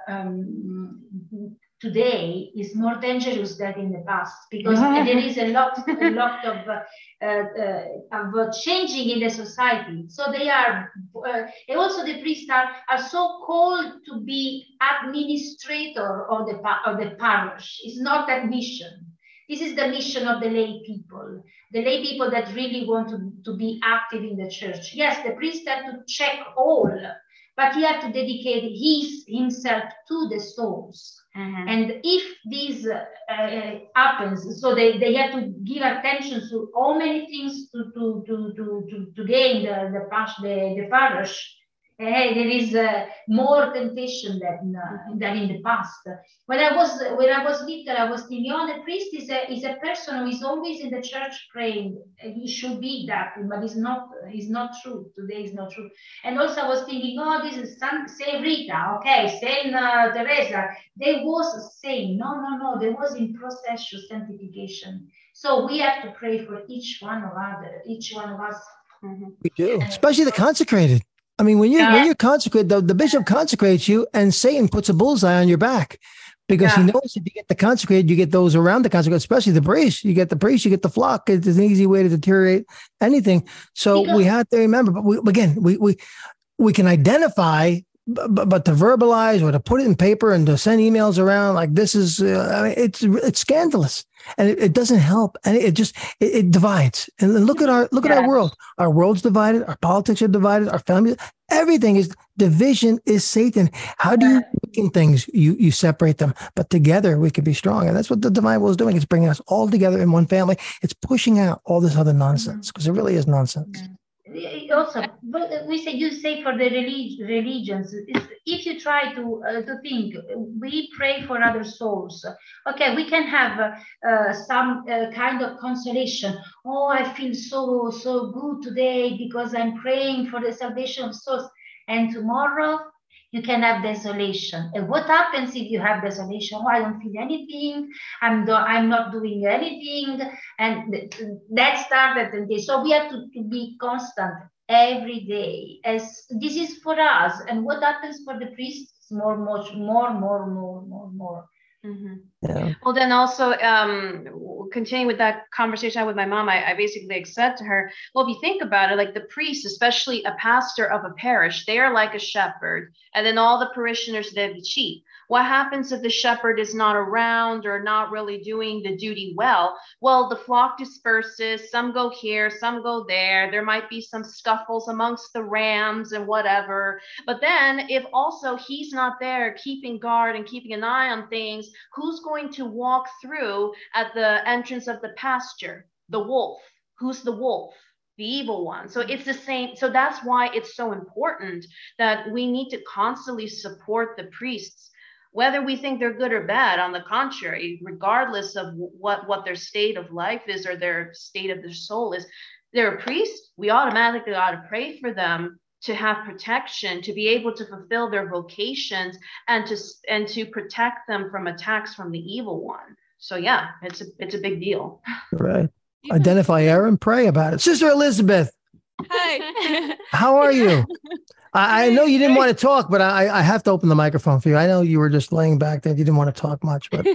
um, today is more dangerous than in the past, because there is a lot, a lot of uh, uh, of uh, changing in the society. So they are, uh, and also the priests are, are so called to be administrator of the pa- of the parish. It's not that mission. This is the mission of the lay people, the lay people that really want to, to be active in the church. Yes, the priest had to check all, but he had to dedicate his himself to the souls. Mhm. And if this uh, uh, happens, so they, they have to give attention to all many things to to to to to, to gain the the parish, the, the parish. Hey, there is uh, more temptation than uh, than in the past. When I was when I was little, I was thinking, oh, the priest is a is a person who is always in the church praying. He should be that, but it's not. It's not true. Today is not true. And also, I was thinking, oh, this is Saint Saint Rita, okay, Saint uh, Teresa. There was saint. No, no, no. There was in procession sanctification. So we have to pray for each one of other, each one of us. Mm-hmm. We do, especially the consecrated. I mean, when you yeah. when you're consecrated, the, the bishop consecrates you, and Satan puts a bullseye on your back because yeah. he knows if you get the consecrated, you get those around the consecrated, especially the priest. You get the priest, you get the flock. It's an easy way to deteriorate anything. So because we have to remember. But we, again, we we we can identify, but, but to verbalize or to put it in paper and to send emails around like this is, uh, I mean, it's it's scandalous. And it, it doesn't help, and it just it, it divides. And then look at our look yeah. at our world. Our world's divided. Our politics are divided. Our family, everything is division. Is Satan? How do you in things you you separate them? But together we can be strong, and that's what the divine will is doing. It's bringing us all together in one family. It's pushing out all this other nonsense because it really is nonsense. Also, but we say you say for the relig- religions, if you try to uh, to think, we pray for other souls. Okay, we can have uh, uh, some uh, kind of consolation. Oh, I feel so so good today because I'm praying for the salvation of souls. And tomorrow you can have desolation. And what happens if you have desolation? Oh, I don't feel anything. I'm do- I'm not doing anything. And th- that started. And so we have to, to be constant every day. As this is for us. And what happens for the priests? More, much, more, more, more, more, more. Mm-hmm. Yeah. Well, then also um, continuing with that conversation I had with my mom, I, I basically said to her, well, if you think about it, like the priest, especially a pastor of a parish, they are like a shepherd, and then all the parishioners, they're the sheep. What happens if the shepherd is not around or not really doing the duty well? Well, the flock disperses, some go here, some go there. There might be some scuffles amongst the rams and whatever. But then if also he's not there keeping guard and keeping an eye on things, who's going to walk through at the entrance of the pasture? The wolf. Who's the wolf? The evil one. So it's the same. So that's why it's so important that we need to constantly support the priests, whether we think they're good or bad. On the contrary, regardless of what, what their state of life is or their state of their soul is, they're a priest. We automatically ought to pray for them to have protection, to be able to fulfill their vocations, and to and to protect them from attacks from the evil one. So yeah, it's a it's a big deal. Right. Identify error and pray about it. Sister Elizabeth. Hi. How are you? I, I know you didn't want to talk, but I, I have to open the microphone for you. I know you were just laying back there. You didn't want to talk much, but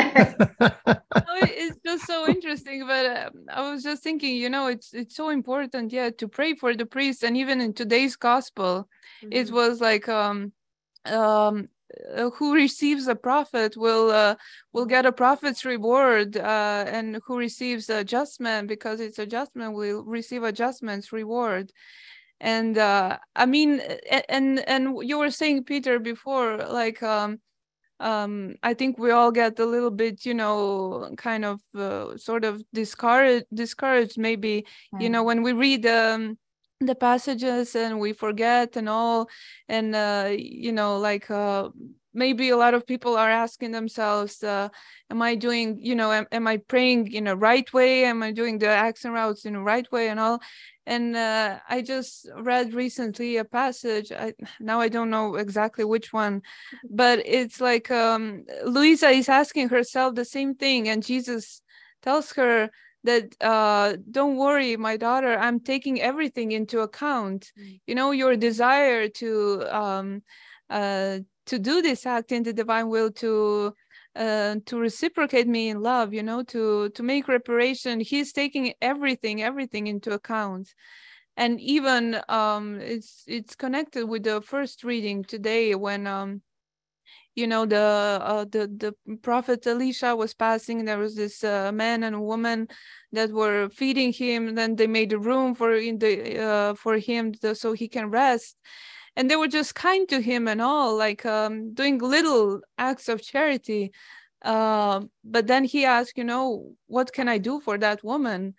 it's just so interesting. But uh, I was just thinking, you know, it's it's so important, yeah, to pray for the priests. And even in today's gospel, mm-hmm. it was like, um, um, uh, who receives a prophet will uh, will get a prophet's reward, uh, and who receives a judgment, because it's a judgment, will receive a judgment's reward. And uh, I mean, and and you were saying, Peter, before, like, um, um, I think we all get a little bit, you know, kind of uh, sort of discouraged, discouraged maybe, mm. you know, when we read um, the passages and we forget and all, and, uh, you know, like, uh, maybe a lot of people are asking themselves, uh, am I doing, you know, am, am I praying in a right way? Am I doing the accent routes in the right way and all? And uh, I just read recently a passage. I, now I don't know exactly which one, but it's like um, Luisa is asking herself the same thing. And Jesus tells her that, uh, don't worry, my daughter, I'm taking everything into account. Mm-hmm. You know, your desire to um, uh, to do this act in the divine will, to Uh, to reciprocate me in love, you know, to to make reparation. He's taking everything, everything into account. And even um, it's it's connected with the first reading today, when um, you know, the uh, the the prophet Elisha was passing. There was this uh, man and woman that were feeding him. Then they made a room for in the uh, for him to, so he can rest. And they were just kind to him and all, like um, doing little acts of charity. Uh, but then he asked, you know, what can I do for that woman?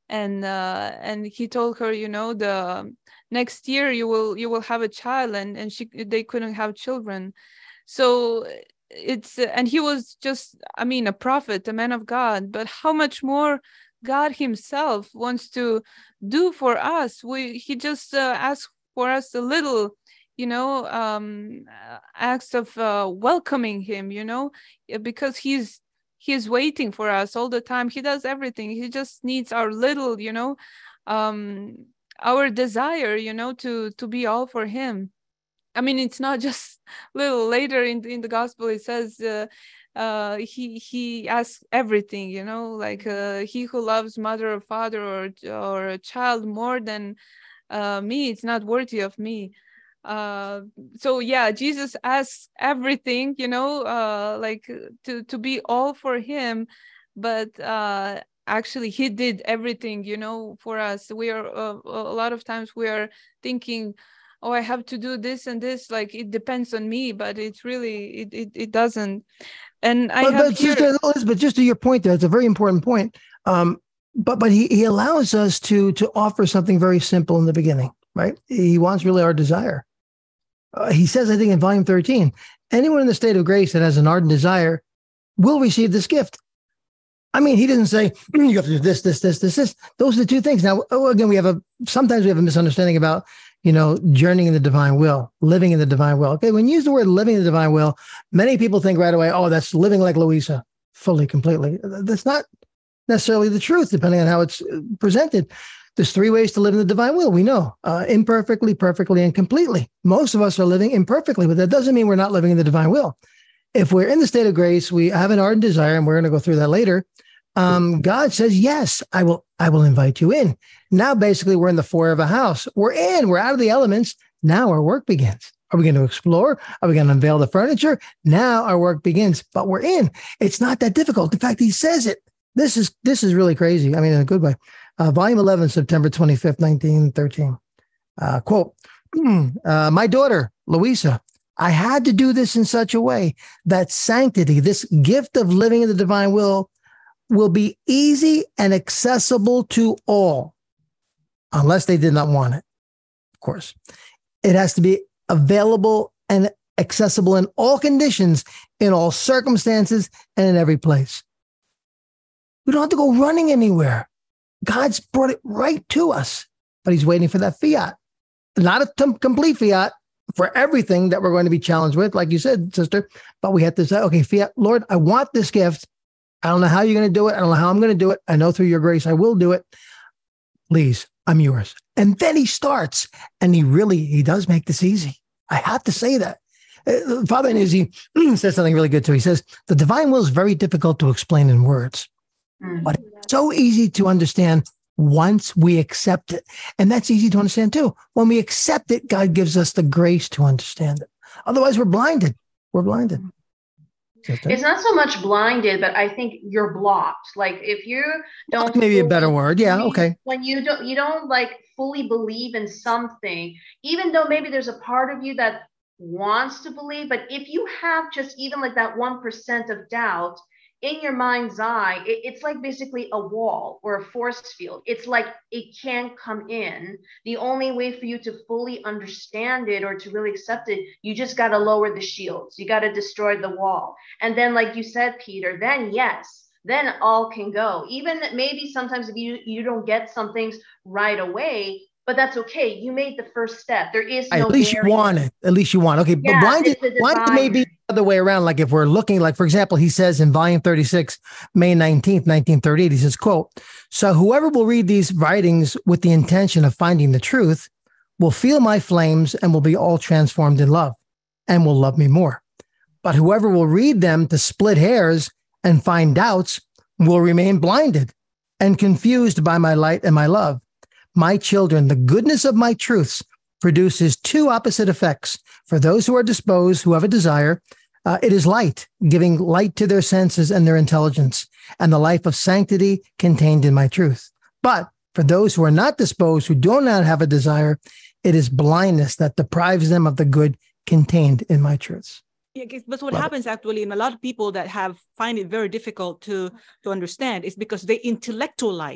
and uh, and he told her, you know, the next year you will you will have a child, and and she they couldn't have children. So it's and he was just, I mean, a prophet, a man of God, but how much more God himself wants to do for us. We he just uh, asked for us a little, you know, um, acts of uh, welcoming him, you know, because he's he's waiting for us all the time. He does everything. He just needs our little, you know, um, our desire, you know, to to be all for him. I mean, it's not just little. Later in in the gospel, it says uh, uh, he he asks everything, you know, like uh, he who loves mother or father or or a child more than uh, me, it's not worthy of me. Uh, so yeah, Jesus asks everything, you know, uh, like to to be all for him, but uh, actually he did everything, you know, for us. We are uh, a lot of times we are thinking, oh, I have to do this and this, like it depends on me, but it's really it it, it doesn't. And I but, have but here... Sister Elizabeth, just to your point there, it's a very important point. Um, but but he, he allows us to to offer something very simple in the beginning, right? He wants really our desire. Uh, he says, I think in volume thirteen, anyone in the state of grace that has an ardent desire will receive this gift. I mean, he doesn't say you have to do this, this, this, this, this. Those are the two things. Now, again, we have a sometimes we have a misunderstanding about, you know, journeying in the divine will, living in the divine will. Okay, when you use the word living in the divine will, many people think right away, oh, that's living like Louisa, fully, completely. That's not necessarily the truth, depending on how it's presented. There's three ways to live in the divine will. We know uh, imperfectly, perfectly, and completely. Most of us are living imperfectly, but that doesn't mean we're not living in the divine will. If we're in the state of grace, we have an ardent desire, and we're going to go through that later. Um, God says, yes, I will, I will invite you in. Now, basically, we're in the foyer of a house. We're in, we're out of the elements. Now our work begins. Are we going to explore? Are we going to unveil the furniture? Now our work begins, but we're in. It's not that difficult. In fact, he says it. This is, this is really crazy. I mean, in a good way. Uh, volume eleven, September twenty-fifth, nineteen thirteen. Uh, quote, uh, my daughter, Louisa, I had to do this in such a way that sanctity, this gift of living in the divine will, will be easy and accessible to all, unless they did not want it, of course. It has to be available and accessible in all conditions, in all circumstances, and in every place. We don't have to go running anywhere. God's brought it right to us, but he's waiting for that fiat. Not a t- complete fiat for everything that we're going to be challenged with, like you said, sister, but we have to say, okay, fiat, Lord, I want this gift. I don't know how you're going to do it. I don't know how I'm going to do it. I know through your grace, I will do it. Please, I'm yours. And then he starts, and he really, he does make this easy. I have to say that. Uh, Father Nuzzi says something really good too. He says, the divine will is very difficult to explain in words, mm-hmm. but it's so easy to understand once we accept it. And that's easy to understand too. When we accept it, God gives us the grace to understand it. Otherwise, we're blinded. We're blinded. Sister? It's not so much blinded, but I think you're blocked. Like if you don't, maybe fully, a better word. Yeah. Okay. When you don't, you don't like fully believe in something, even though maybe there's a part of you that wants to believe, but if you have just even like that one percent of doubt in your mind's eye, it, it's like basically a wall or a force field. It's like it can't come in. The only way for you to fully understand it or to really accept it, you just got to lower the shields. You got to destroy the wall. And then, like you said, Peter, then yes, then all can go. Even maybe sometimes if you, you don't get some things right away, but that's okay. You made the first step. There is no At least barrier. You want it. At least you want it. Okay, yeah, but blinded, blinded may be the other way around. Like if we're looking, like for example, he says in volume thirty-six, May nineteenth, nineteen thirty-eight, he says, quote, so whoever will read these writings with the intention of finding the truth will feel my flames and will be all transformed in love and will love me more. But whoever will read them to split hairs and find doubts will remain blinded and confused by my light and my love. My children, the goodness of my truths produces two opposite effects. For those who are disposed, who have a desire, uh, it is light, giving light to their senses and their intelligence, and the life of sanctity contained in my truth. But for those who are not disposed, who do not have a desire, it is blindness that deprives them of the good contained in my truths. Yeah, but what Love happens it. actually, and a lot of people that have find it very difficult to to understand, is because they intellectualize.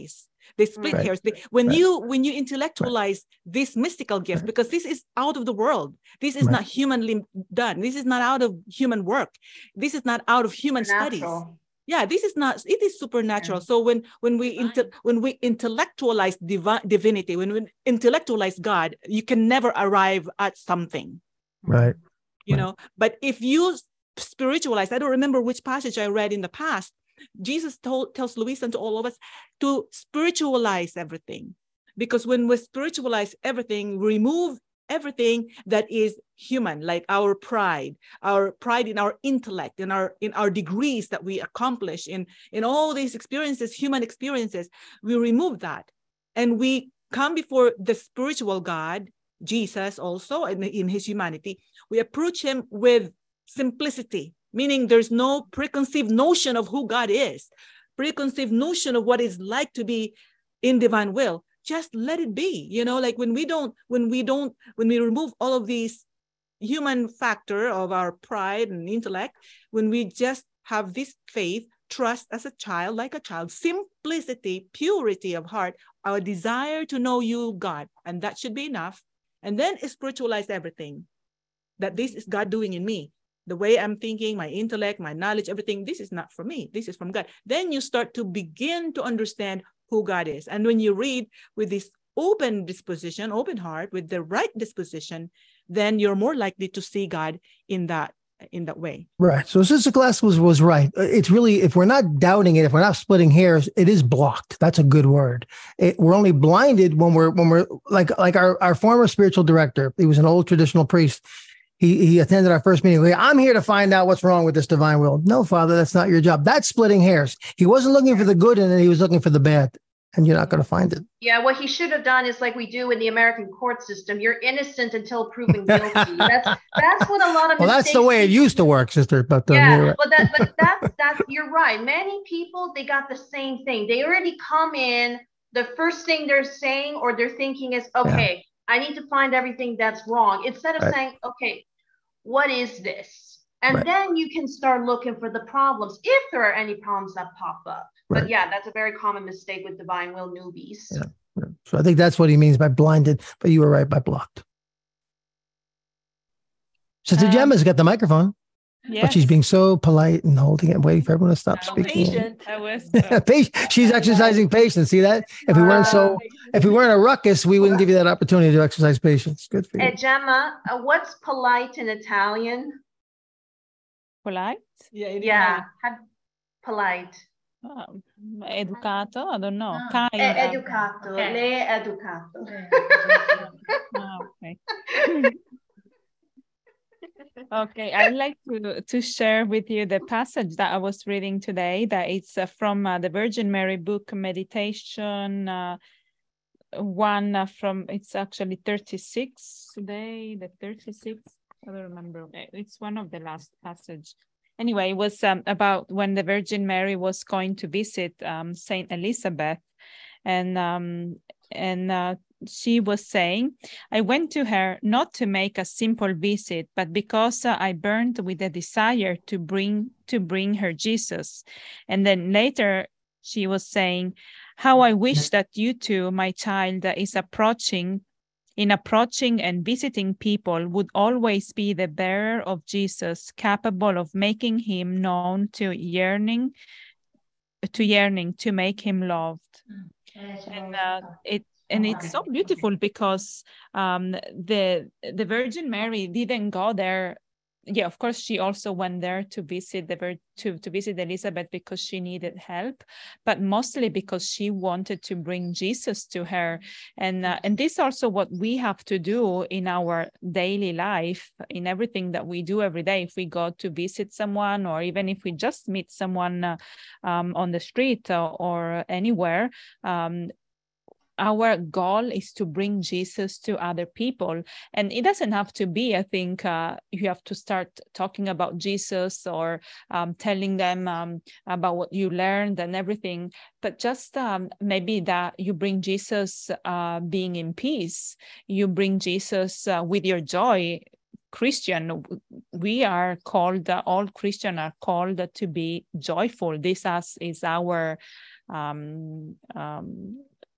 They split Right. hairs. They, when Right. you when you intellectualize this mystical gift, Right. because this is out of the world. This is Right. not humanly done. This is not out of human work. This is not out of human studies. Natural. Yeah, this is not, it is supernatural. Yeah. So when when we inte- when we intellectualize divi- divinity, when we intellectualize God, you can never arrive at something, Right. you Right. know. But if you spiritualize, I don't remember which passage I read in the past, Jesus told tells Luis and to all of us to spiritualize everything. Because when we spiritualize everything, remove everything that is human, like our pride, our pride in our intellect, in our in our degrees that we accomplish, in in all these experiences, human experiences, we remove that, and we come before the spiritual God, Jesus, also in, in his humanity. We approach him with simplicity, meaning there's no preconceived notion of who God is, preconceived notion of what it's like to be in divine will. Just let it be, you know, like when we don't, when we don't, when we remove all of these human factor of our pride and intellect, when we just have this faith, trust as a child, like a child, simplicity, purity of heart, our desire to know you, God, and that should be enough. And then spiritualize everything that this is God doing in me. The way I'm thinking, my intellect, my knowledge, everything, this is not from me. This is from God. Then you start to begin to understand who God is. And when you read with this open disposition, open heart, with the right disposition, then you're more likely to see God in that in that way. Right. So Sister Glass was was right. It's really, if we're not doubting it, if we're not splitting hairs, it is blocked. That's a good word. It, we're only blinded when we're when we're like like our, our former spiritual director. He was an old traditional priest. He he attended our first meeting. Like, I'm here to find out what's wrong with this divine will. No, Father, that's not your job. That's splitting hairs. He wasn't looking for the good in it. He was looking for the bad. And you're not going to find it. Yeah, what he should have done is like we do in the American court system. You're innocent until proven guilty. That's that's what a lot of well, that's the way it used to work, sister. But um, yeah, right. but that but that's that's you're right. Many people, they got the same thing. They already come in. The first thing they're saying or they're thinking is, okay, yeah. I need to find everything that's wrong. Instead of right. saying, okay, what is this? And right. then you can start looking for the problems if there are any problems that pop up. Right. But yeah, that's a very common mistake with divine will newbies. Yeah. Yeah. So I think that's what he means by blinded, but you were right by blocked. Sister um, Gemma's got the microphone, yes. but she's being so polite and holding it and waiting for everyone to stop I'm speaking. Patient. I was so. She's exercising patience. See that? If we weren't so, if we weren't a ruckus, we wouldn't give you that opportunity to exercise patience. Good for you. Hey, Gemma, uh, what's polite in Italian? Polite? Yeah. Yeah. Have, polite. Oh, educato? I don't know. No. E- educato. Okay. Le educato. Oh, okay. Okay, I'd like to, to share with you the passage that I was reading today, that it's uh, from uh, the Virgin Mary book, Meditation, uh, one uh, from, it's actually thirty-six today, the thirty-sixth, I don't remember, it's one of the last passage. Anyway, it was um, about when the Virgin Mary was going to visit um, Saint Elizabeth, and um, and uh, she was saying, I went to her not to make a simple visit, but because uh, I burned with a desire to bring to bring her Jesus. And then later she was saying, how I wish that you too, my child, uh, is approaching in approaching and visiting people would always be the bearer of Jesus, capable of making him known to yearning, to yearning, to make him loved. And uh, it and it's so beautiful because um, the the Virgin Mary didn't go there. Yeah, of course, she also went there to visit the to to visit Elizabeth because she needed help, but mostly because she wanted to bring Jesus to her. And uh, and this is also what we have to do in our daily life, in everything that we do every day. If we go to visit someone, or even if we just meet someone uh, um, on the street or, or anywhere. Um, Our goal is to bring Jesus to other people. And it doesn't have to be, I think, uh, you have to start talking about Jesus or um, telling them um, about what you learned and everything, but just um, maybe that you bring Jesus uh, being in peace. You bring Jesus uh, with your joy. Christian, we are called, uh, all Christians are called to be joyful. This as is our um, um,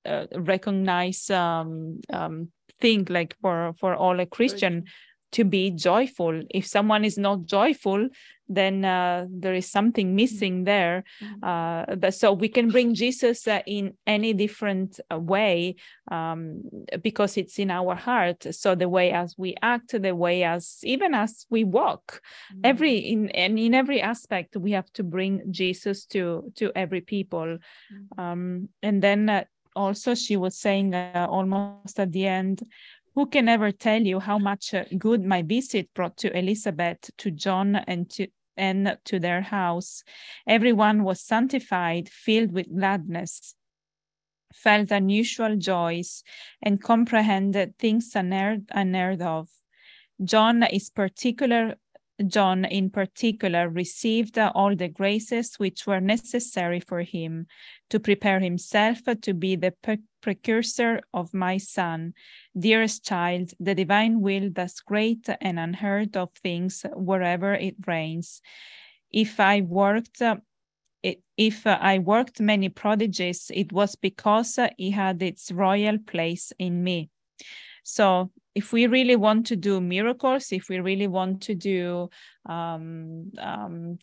uh, recognized um, um, thing, like for for all a Christian, to be joyful. If someone is not joyful, then uh, there is something missing there. Uh, but so we can bring Jesus uh, in any different uh, way, um, because it's in our heart. So the way as we act, the way as even as we walk, mm-hmm. every in and in every aspect, we have to bring Jesus to to every people. Mm-hmm. Um, and then uh, also she was saying uh, almost at the end, who can ever tell you how much uh, good my visit brought to Elizabeth, to John, and to and to their house? Everyone was sanctified, filled with gladness, felt unusual joys, and comprehended things unheard, unheard of. John is particular. John in particular received uh, all the graces which were necessary for him to prepare himself to be the pre- precursor of my son. Dearest child, the divine will does great and unheard of things wherever it reigns. If I worked, uh, it, if uh, I worked many prodigies, it was because uh, it had its royal place in me. So if we really want to do miracles, if we really want to do um, um,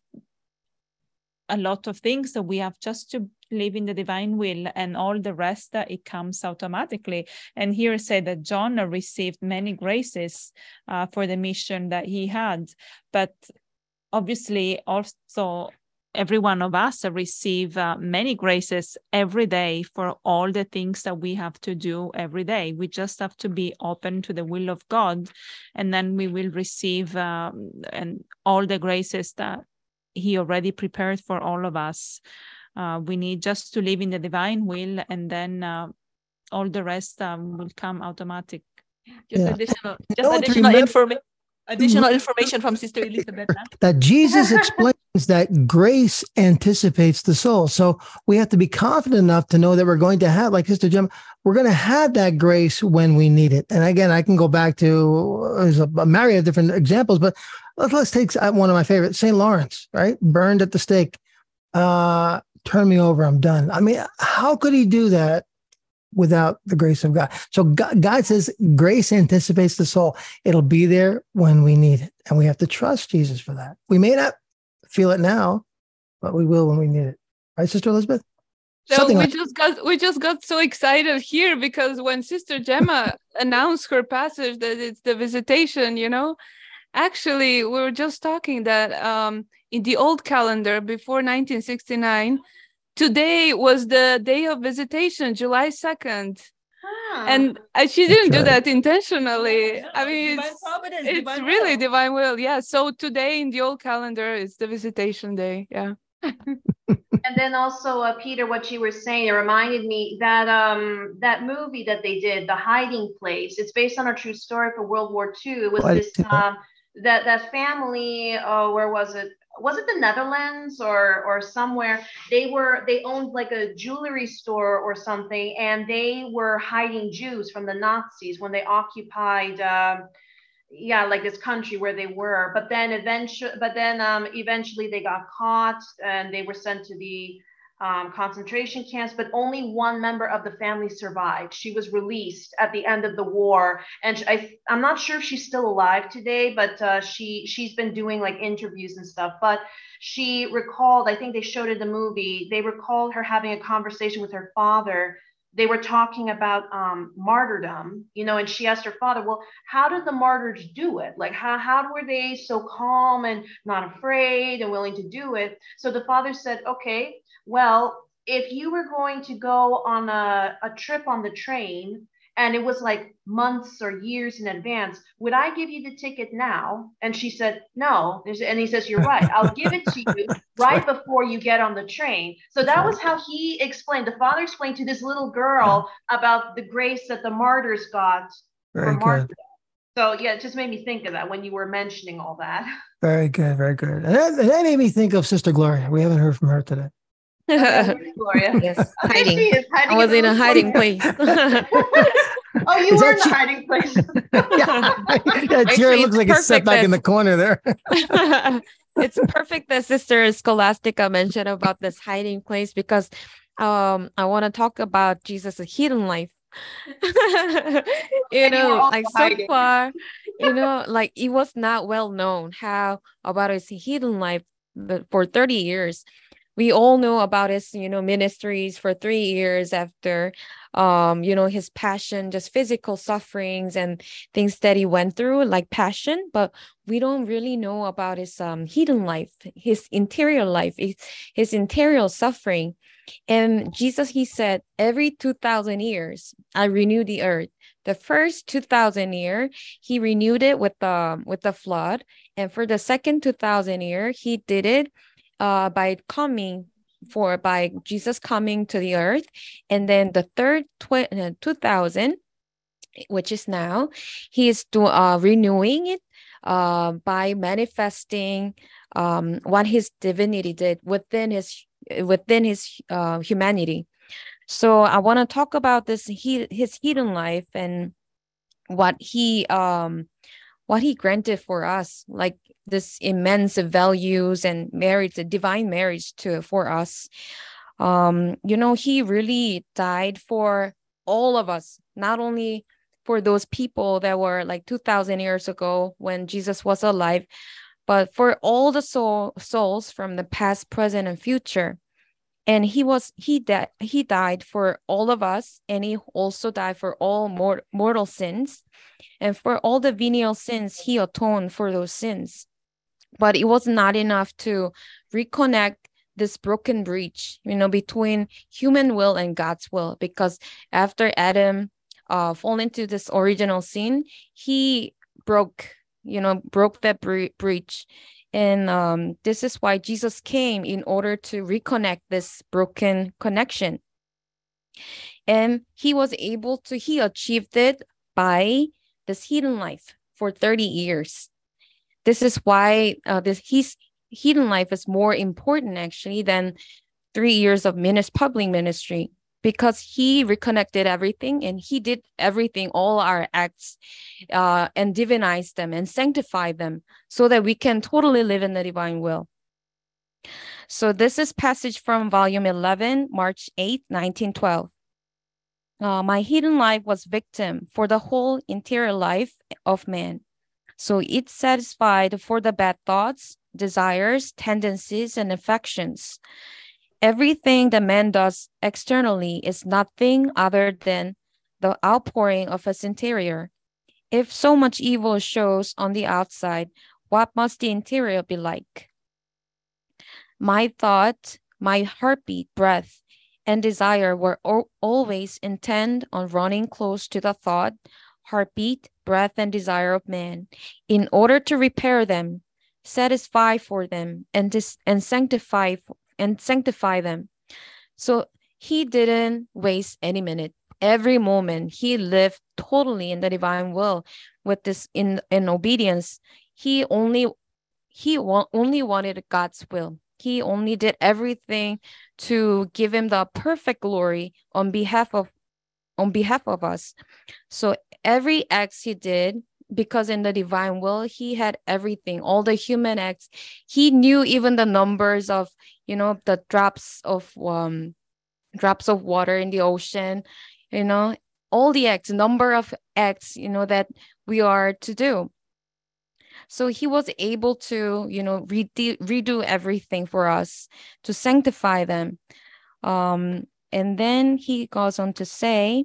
a lot of things, so we have just to live in the divine will, and all the rest, uh, it comes automatically. And here it said that John received many graces uh, for the mission that he had. But obviously also every one of us receive uh, many graces every day for all the things that we have to do every day. We just have to be open to the will of God, and then we will receive um, and all the graces that he already prepared for all of us. Uh, we need just to live in the divine will, and then uh, all the rest um, will come automatic. Just Yeah. additional, just No, additional remember- information. Additional information from Sister Elizabeth. That Jesus explains that grace anticipates the soul. So we have to be confident enough to know that we're going to have, like Sister Gemma, we're going to have that grace when we need it. And again, I can go back to there's a, a myriad of different examples, but let's, let's take one of my favorites, Saint Lawrence, right? Burned at the stake. Uh, turn me over, I'm done. I mean, how could he do that without the grace of God? So God, God says grace anticipates the soul. It'll be there when we need it. And we have to trust Jesus for that. We may not feel it now, but we will when we need it. Right, Sister Elizabeth? So Something we like- just got we just got so excited here, because when Sister Gemma announced her passage that it's the visitation, you know, actually we were just talking that um, in the old calendar before nineteen sixty-nine, today was the day of visitation, July second. Ah. And uh, she didn't That's do right. that intentionally. I mean, Divine it's, providence, it's divine really will. divine will. Yeah. So today in the old calendar is the visitation day. Yeah. And then also, uh, Peter, what you were saying, it reminded me that um that movie that they did, The Hiding Place. It's based on a true story for World War Two. It was Oh, I this didn't see that. um that that family. Uh, where was it? Was it the Netherlands or or somewhere? They were they owned like a jewelry store or something, and they were hiding Jews from the Nazis when they occupied. Um, yeah, like this country where they were, but then eventually, but then um, eventually they got caught and they were sent to the um, concentration camps. But only one member of the family survived. She was released at the end of the war, and she, I, I'm not sure if she's still alive today, but uh, she she's been doing like interviews and stuff. But she recalled, I think they showed in the movie, they recalled her having a conversation with her father. They were talking about um, martyrdom, you know, and she asked her father, well, how did the martyrs do it? Like, how, how were they so calm and not afraid and willing to do it? So the father said, okay, well, if you were going to go on a, a trip on the train and it was like months or years in advance, would I give you the ticket now? And she said, no. And he says, you're right. I'll give it to you right before you get on the train. So that was how he explained, the father explained to this little girl about the grace that the martyrs got. Very for martyrdom. good. So yeah, it just made me think of that when you were mentioning all that. Very good. Very good. And that, that made me think of Sister Gloria. We haven't heard from her today. Gloria. Yes, There hiding. she is, hiding I was in a the hiding corner. place. Oh, you Is were that in the she- hiding place. yeah, yeah, Actually, Jerry looks it's like it's set perfect back in that- the corner there. It's perfect that Sister Scholastica mentioned about this hiding place, because um, I want to talk about Jesus' hidden life. You And you were know, also like so hiding. far, you know, like it was not well known how about his hidden life, but for thirty years. We all know about his, you know, ministries for three years after, um, you know, his passion, just physical sufferings and things that he went through, like passion. But we don't really know about his um hidden life, his interior life, his, his interior suffering. And Jesus, he said, every two thousand years, I renew the earth. The first two thousand year, he renewed it with the with the flood, and for the second two thousand year, he did it uh, by coming for by Jesus coming to the earth, and then the third tw- uh, two thousand, which is now, he is do, uh, renewing it uh, by manifesting um, what his divinity did within his within his uh, humanity. So I want to talk about this he, his hidden life and what he um what he granted for us, like this immense values and marriage, the divine marriage to for us. Um, you know, he really died for all of us, not only for those people that were like two thousand years ago when Jesus was alive, but for all the soul, souls from the past, present, and future. And he was he that he died for all of us, and he also died for all mor- mortal sins, and for all the venial sins he atoned for those sins. But it was not enough to reconnect this broken breach, you know, between human will and God's will, because after Adam uh fall into this original sin, he broke, you know, broke that bre- breach. And um, this is why Jesus came, in order to reconnect this broken connection. And he was able to, he achieved it by this hidden life for thirty years. This is why uh, this his hidden life is more important actually than three years of minis- public ministry, because he reconnected everything and he did everything, all our acts, uh, and divinized them and sanctified them so that we can totally live in the divine will. So this is passage from volume eleven, March eighth, nineteen twelve. Uh, my hidden life was victim for the whole interior life of man. So it satisfied for the bad thoughts, desires, tendencies, and affections. Everything that man does externally is nothing other than the outpouring of his interior. If so much evil shows on the outside, what must the interior be like? My thought, my heartbeat, breath, and desire were o- always intent on running close to the thought, heartbeat, breath, and desire of man, in order to repair them, satisfy for them, and dis- and sanctify and sanctify them. So he didn't waste any minute. Every moment he lived totally in the divine will, with this in in obedience. He only he wa- only wanted God's will. He only did everything to give him the perfect glory on behalf of on behalf of us. So every act he did, because in the divine will, he had everything, all the human acts. He knew even the numbers of, you know, the drops of um drops of water in the ocean, you know, all the acts, number of acts, you know, that we are to do. So he was able to, you know, redo, redo everything for us to sanctify them. Um, and then he goes on to say,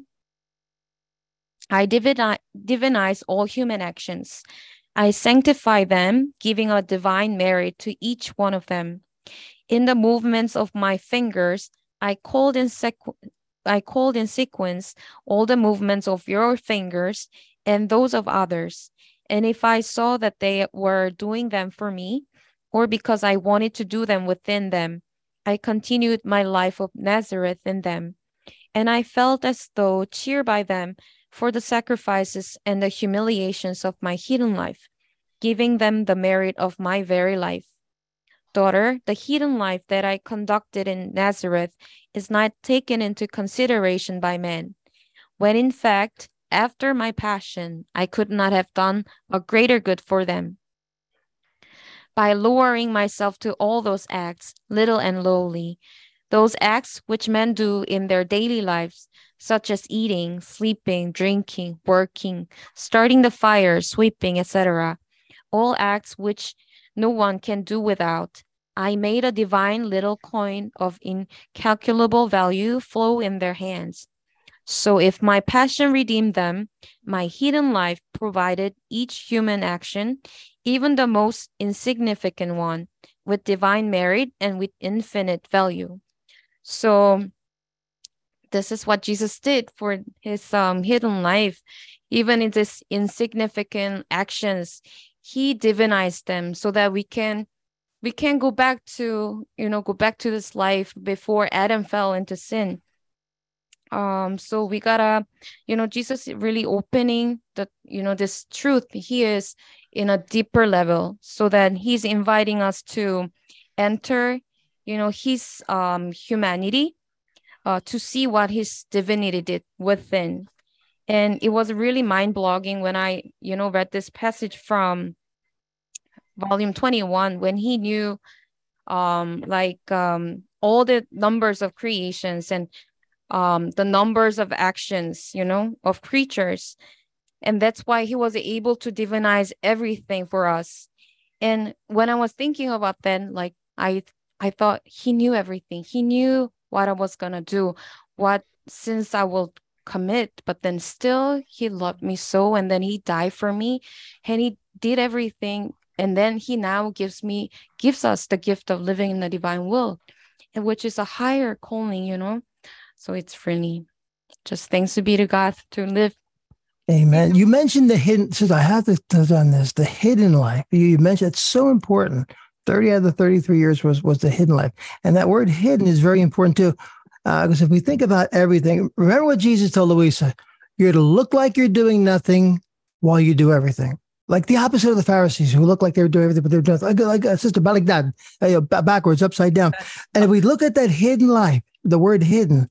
I divini- divinize all human actions. I sanctify them, giving a divine merit to each one of them. In the movements of my fingers, I called in sequ- I called in sequence all the movements of your fingers and those of others. And if I saw that they were doing them for me, or because I wanted to do them within them, I continued my life of Nazareth in them. And I felt as though cheered by them for the sacrifices and the humiliations of my hidden life, giving them the merit of my very life. Daughter, the hidden life that I conducted in Nazareth is not taken into consideration by men, when in fact, after my passion, I could not have done a greater good for them. By lowering myself to all those acts, little and lowly, Those acts which men do in their daily lives, such as eating, sleeping, drinking, working, starting the fire, sweeping, et cetera, all acts which no one can do without, I made a divine little coin of incalculable value flow in their hands. So if my passion redeemed them, my hidden life provided each human action, even the most insignificant one, with divine merit and with infinite value. So this is what Jesus did for his um, hidden life. Even in these insignificant actions, he divinized them so that we can we can go back to, you know, go back to this life before Adam fell into sin. Um, so we gotta, you know, Jesus really opening the, you know, this truth. He is in a deeper level so that he's inviting us to enter, you know, his um humanity, uh, to see what his divinity did within. And it was really mind-blowing when I, you know, read this passage from volume twenty-one, when he knew um like um all the numbers of creations and um the numbers of actions, you know, of creatures. And that's why he was able to divinize everything for us. And when I was thinking about that, like I I thought he knew everything. He knew what I was gonna do, what sins I will commit, but then still he loved me so, and then he died for me, and he did everything. And then he now gives me, gives us the gift of living in the divine will, and which is a higher calling, you know. So it's really just thanks to be to God to live. Amen. You mentioned the hidden, since I have to touch on this, the hidden life. You, you mentioned it's so important. thirty out of the thirty-three years was, was the hidden life. And that word hidden is very important too. Uh, because if we think about everything, remember what Jesus told Louisa, you're to look like you're doing nothing while you do everything. Like the opposite of the Pharisees, who look like they were doing everything, but they're doing like, like a sister, like that, uh, backwards, upside down. And if we look at that hidden life, the word hidden,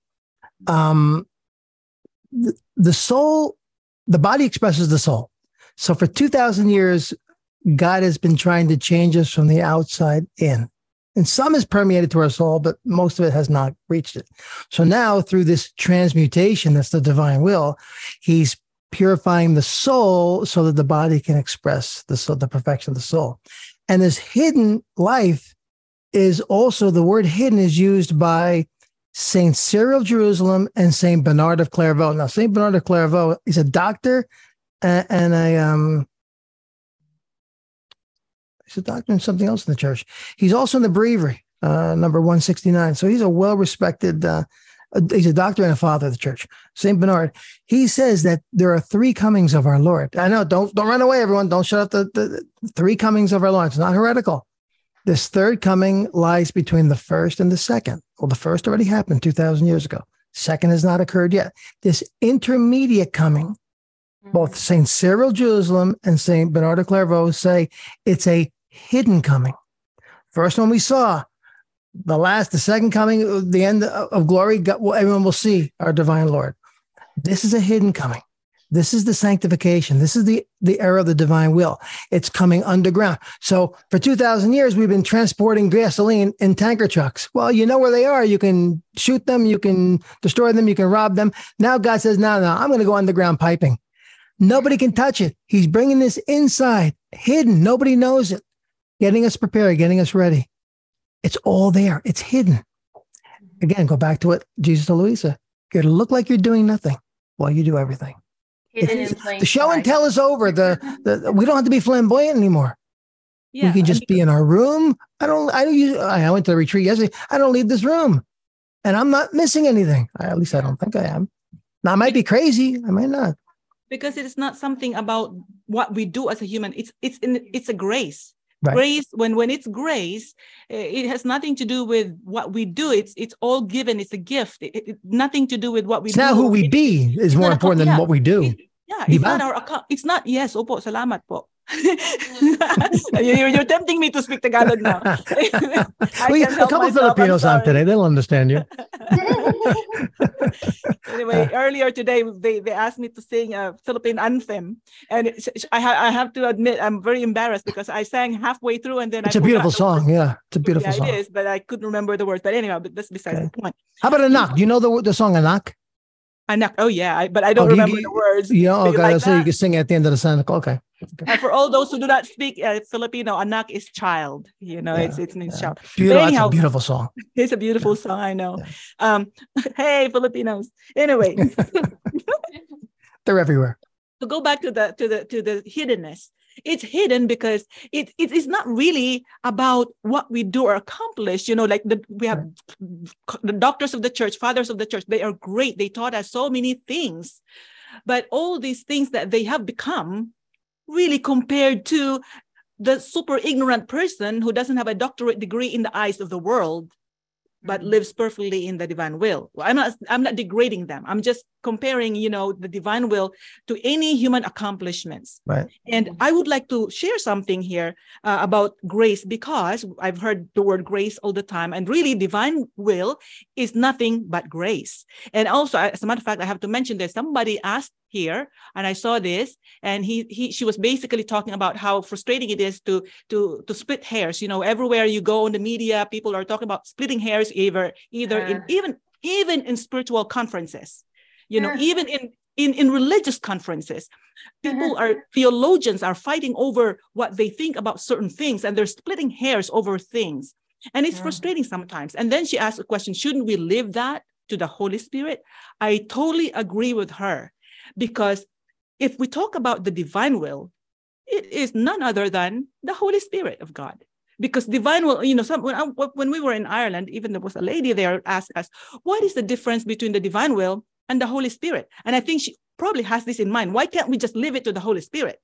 um, the, the soul, the body expresses the soul. So for two thousand years, God has been trying to change us from the outside in. And some is permeated to our soul, but most of it has not reached it. So now through this transmutation, that's the divine will, he's purifying the soul so that the body can express the soul, the perfection of the soul. And this hidden life is also, the word hidden is used by Saint Cyril of Jerusalem and Saint Bernard of Clairvaux. Now, Saint Bernard of Clairvaux is a doctor and, and a, um, he's a doctor and something else in the church. He's also in the breviary, uh, number one sixty-nine. So he's a well-respected, uh, he's a doctor and a father of the church. Saint Bernard, he says that there are three comings of our Lord. I know, don't don't run away, everyone. Don't shut up the, the, the three comings of our Lord. It's not heretical. This third coming lies between the first and the second. Well, the first already happened two thousand years ago. Second has not occurred yet. This intermediate coming, both Saint Cyril Jerusalem and Saint Bernard of Clairvaux say it's a hidden coming. First one we saw, the last, the second coming, the end of glory, God, well, everyone will see our divine Lord. This is a hidden coming. This is the sanctification. This is the, the era of the divine will. It's coming underground. So for two thousand years, we've been transporting gasoline in tanker trucks. Well, you know where they are. You can shoot them. You can destroy them. You can rob them. Now God says, no, no, I'm going to go underground piping. Nobody can touch it. He's bringing this inside, hidden. Nobody knows it. Getting us prepared, getting us ready. It's all there. It's hidden. Again, go back to what Jesus told Louisa. You're to look like you're doing nothing while you do everything. Hidden in plain The show sight. and tell is over. The, the we don't have to be flamboyant anymore. Yeah, we can just and be in our room. I don't. I don't use. I went to the retreat yesterday. I don't leave this room, and I'm not missing anything. I, at least I don't think I am. Now I might be crazy. I might not. because it's not something about what we do as a human. It's it's in it's a grace. Right. Grace, when when it's grace, it has nothing to do with what we do. It's it's all given. It's a gift. It, it, nothing to do with what we It's do. now who we be is It's more not a- important than yeah. what we do. It- yeah, Di it's ba? not our account. It's not, yes, opo, salamat po. you're, you're tempting me to speak Tagalog now. I We, can't a help couple myself, I'm Filipinos on sorry. today. They'll understand you. Anyway, earlier today, they, they asked me to sing a Philippine anthem. And it's, I, ha- I have to admit, I'm very embarrassed because I sang halfway through and then It's I a beautiful forgot the song. words. Yeah, it's a beautiful Yeah, song. it is, but I couldn't remember the words. But anyway, but that's besides Okay. the point. How about Anak? Do you know the the song Anak? Anak, oh yeah, I, but I don't Oh, you- remember you- the words. Yeah, Do you okay. like So you that? can sing it at the end of the song. Okay. Okay. And for all those who do not speak uh, Filipino, Anak is child. You know, it's it's means Yeah. child. Beautiful, But that's anyhow, a beautiful song. it's a beautiful song. I know. Um, hey, Filipinos. Anyway, They're everywhere. to go back to the to the to the hiddenness. It's hidden because it, it is not really about what we do or accomplish. You know, like the, we have the doctors of the church, fathers of the church. They are great. They taught us so many things, but all these things that they have become, really compared to the super ignorant person who doesn't have a doctorate degree in the eyes of the world, but lives perfectly in the divine will. Well, I'm not, I'm not degrading them. I'm just comparing, you know, the divine will to any human accomplishments. Right. And I would like to share something here uh, about grace, because I've heard the word grace all the time, and really divine will is nothing but grace. And also, as a matter of fact, I have to mention that somebody asked here, and I saw this, and he he she was basically talking about how frustrating it is to to to split hairs. You know, everywhere you go in the media, people are talking about splitting hairs, either either Yeah. in even even in spiritual conferences, you know, Yeah. even in in in religious conferences, people are theologians are fighting over what they think about certain things, and they're splitting hairs over things, and it's Yeah. frustrating sometimes. And then she asked a question: shouldn't we leave that to the Holy Spirit? I totally agree with her. Because if we talk about the divine will, it is none other than the Holy Spirit of God. Because divine will, you know, some, when, I, when we were in Ireland, even there was a lady there asked us, what is the difference between the divine will and the Holy Spirit? And I think she probably has this in mind. Why can't we just leave it to the Holy Spirit?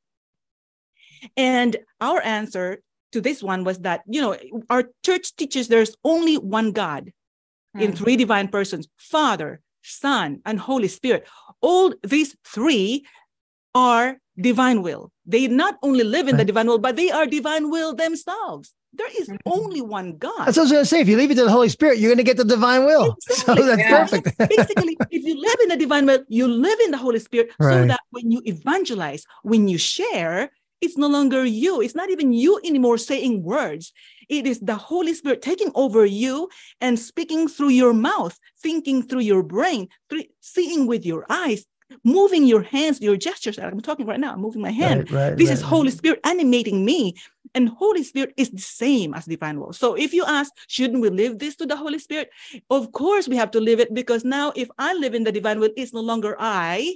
And our answer to this one was that, you know, our church teaches there's only one God in three divine persons: Father, Son, and Holy Spirit. All these three are divine will. They not only live in the divine will, but they are divine will themselves. There is only one God. That's what I was going to say. If you leave it to the Holy Spirit, you're going to get the divine will. Exactly. So that's Yeah. perfect. Basically, if you live in the divine will, you live in the Holy Spirit, so Right. that when you evangelize, when you share, it's no longer you. It's not even you anymore saying words. It is the Holy Spirit taking over you and speaking through your mouth, thinking through your brain, through, seeing with your eyes, moving your hands, your gestures. I'm talking right now, I'm moving my hand. Right, right, This right, is Holy Spirit animating me. And Holy Spirit is the same as divine will. So if you ask, shouldn't we leave this to the Holy Spirit? Of course we have to leave it, because now if I live in the divine will, it's no longer I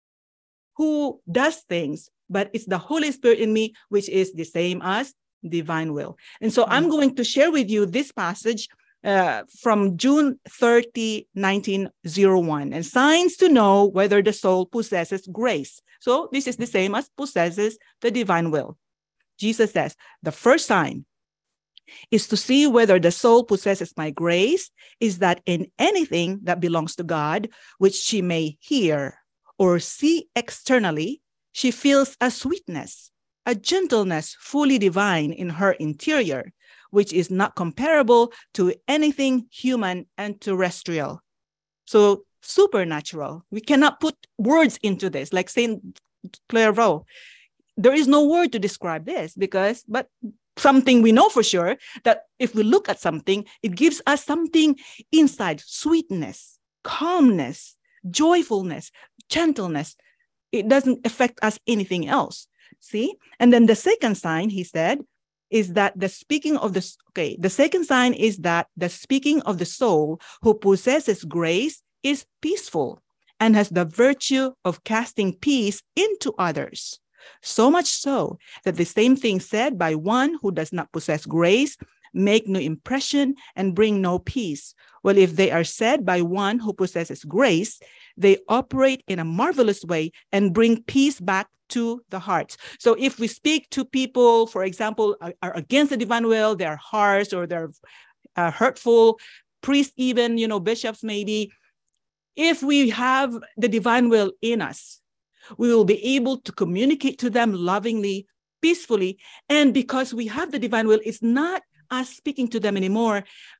who does things, but it's the Holy Spirit in me, which is the same as divine will. And so I'm going to share with you this passage uh, from June thirtieth, nineteen oh one, and signs to know whether the soul possesses grace. So this is the same as possesses the divine will. Jesus says, the first sign is to see whether the soul possesses my grace is that in anything that belongs to God, which she may hear or see externally, she feels a sweetness, a gentleness fully divine in her interior, which is not comparable to anything human and terrestrial. So supernatural. We cannot put words into this, like Saint Clairvaux. There is no word to describe this, because, but something we know for sure, that if we look at something, it gives us something inside: sweetness, calmness, joyfulness, gentleness. It doesn't affect us anything else. See? And then the second sign, he said, is that the speaking of the, okay, the second sign is that the speaking of the soul who possesses grace is peaceful and has the virtue of casting peace into others. So much so that the same thing said by one who does not possess grace make no impression and bring no peace. Well, if they are said by one who possesses grace, they operate in a marvelous way and bring peace back to the hearts. So if we speak to people, for example, are, are against the divine will, they're harsh or they're uh, hurtful, priests even, you know, bishops maybe, if we have the divine will in us, we will be able to communicate to them lovingly, peacefully. And because we have the divine will, it's not us speaking to them anymore.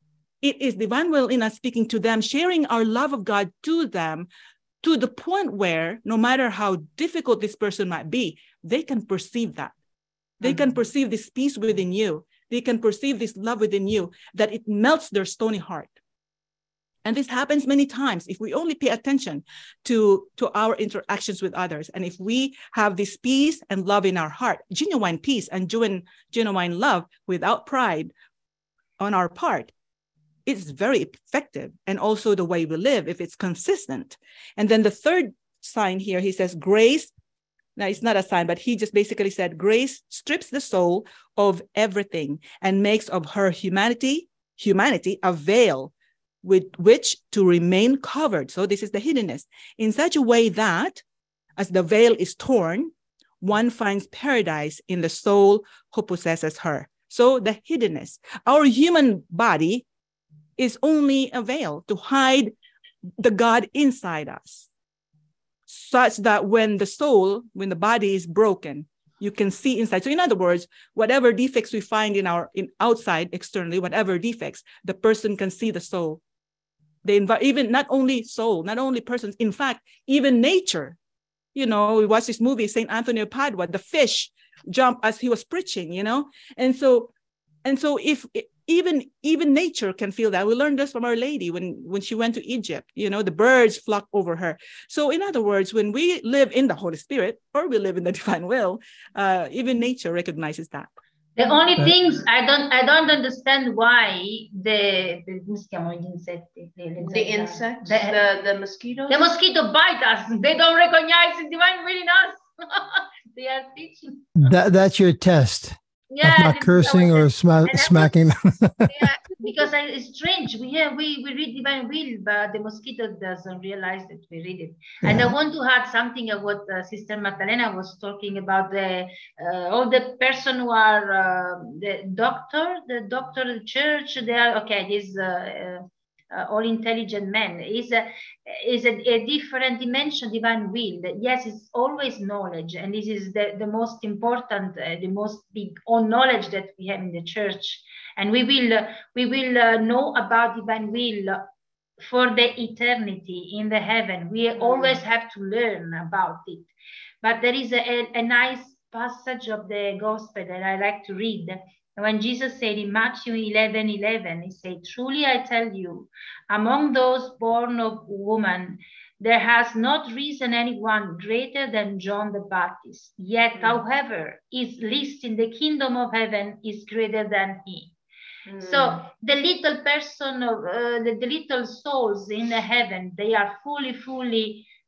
it is divine will in us speaking to them, sharing our love of God to them, to the point where no matter how difficult this person might be, they can perceive that. They mm-hmm. can perceive this peace within you. They can perceive this love within you, that it melts their stony heart. And this happens many times if we only pay attention to, to our interactions with others. And if we have this peace and love in our heart, genuine peace and genuine, genuine love without pride on our part, it's very effective. And also the way we live, if it's consistent. And then the third sign here, he says, grace. Now, it's not a sign, but he just basically said, grace strips the soul of everything and makes of her humanity, humanity a veil with which to remain covered. So this is the hiddenness. In such a way that, as the veil is torn, one finds paradise in the soul who possesses her. So the hiddenness. Our human body is only a veil to hide the God inside us, such that when the soul, when the body is broken, you can see inside. So in other words, whatever defects we find in our in outside, externally, whatever defects, the person can see the soul. They invite even not only soul, not only persons, in fact, even nature. You know, we watched this movie, Saint Anthony of Padua, the fish jumped as he was preaching, you know? And so, and so if even, even nature can feel that. We learned this from Our Lady when, when she went to Egypt, you know, the birds flock over her. So in other words, when we live in the Holy Spirit, or we live in the divine will, uh, even nature recognizes that. The only uh, things I don't I don't understand why the the, the, the insects, the, the, the mosquitoes, the mosquito bite us. They don't recognize the divine will in us. They are teaching. That that's your test. Yeah, not cursing or sma smacking. Yeah, because I, it's strange. We yeah, we we read divine will, but the mosquito doesn't realize that we read it. Yeah. And I want to add something of what uh, Sister Magdalena was talking about, the uh, all the person who are uh, the doctor, the doctor, the church. They are okay. This. Uh, uh, Uh, all intelligent men is a is a, a different dimension, divine will. Yes, it's always knowledge, and this is the the most important, uh, the most big own knowledge that we have in the church. And we will uh, we will uh, know about divine will for the eternity in the heaven. We always have to learn about it. But there is a, a, a nice passage of the gospel that I like to read. When Jesus said in Matthew eleven eleven, he said, truly I tell you, among those born of woman, there has not risen anyone greater than John the Baptist. Yet, mm. however, his least in the kingdom of heaven is greater than he. Mm. So the little person, of uh, the, the little souls in the heaven, they are fully, fully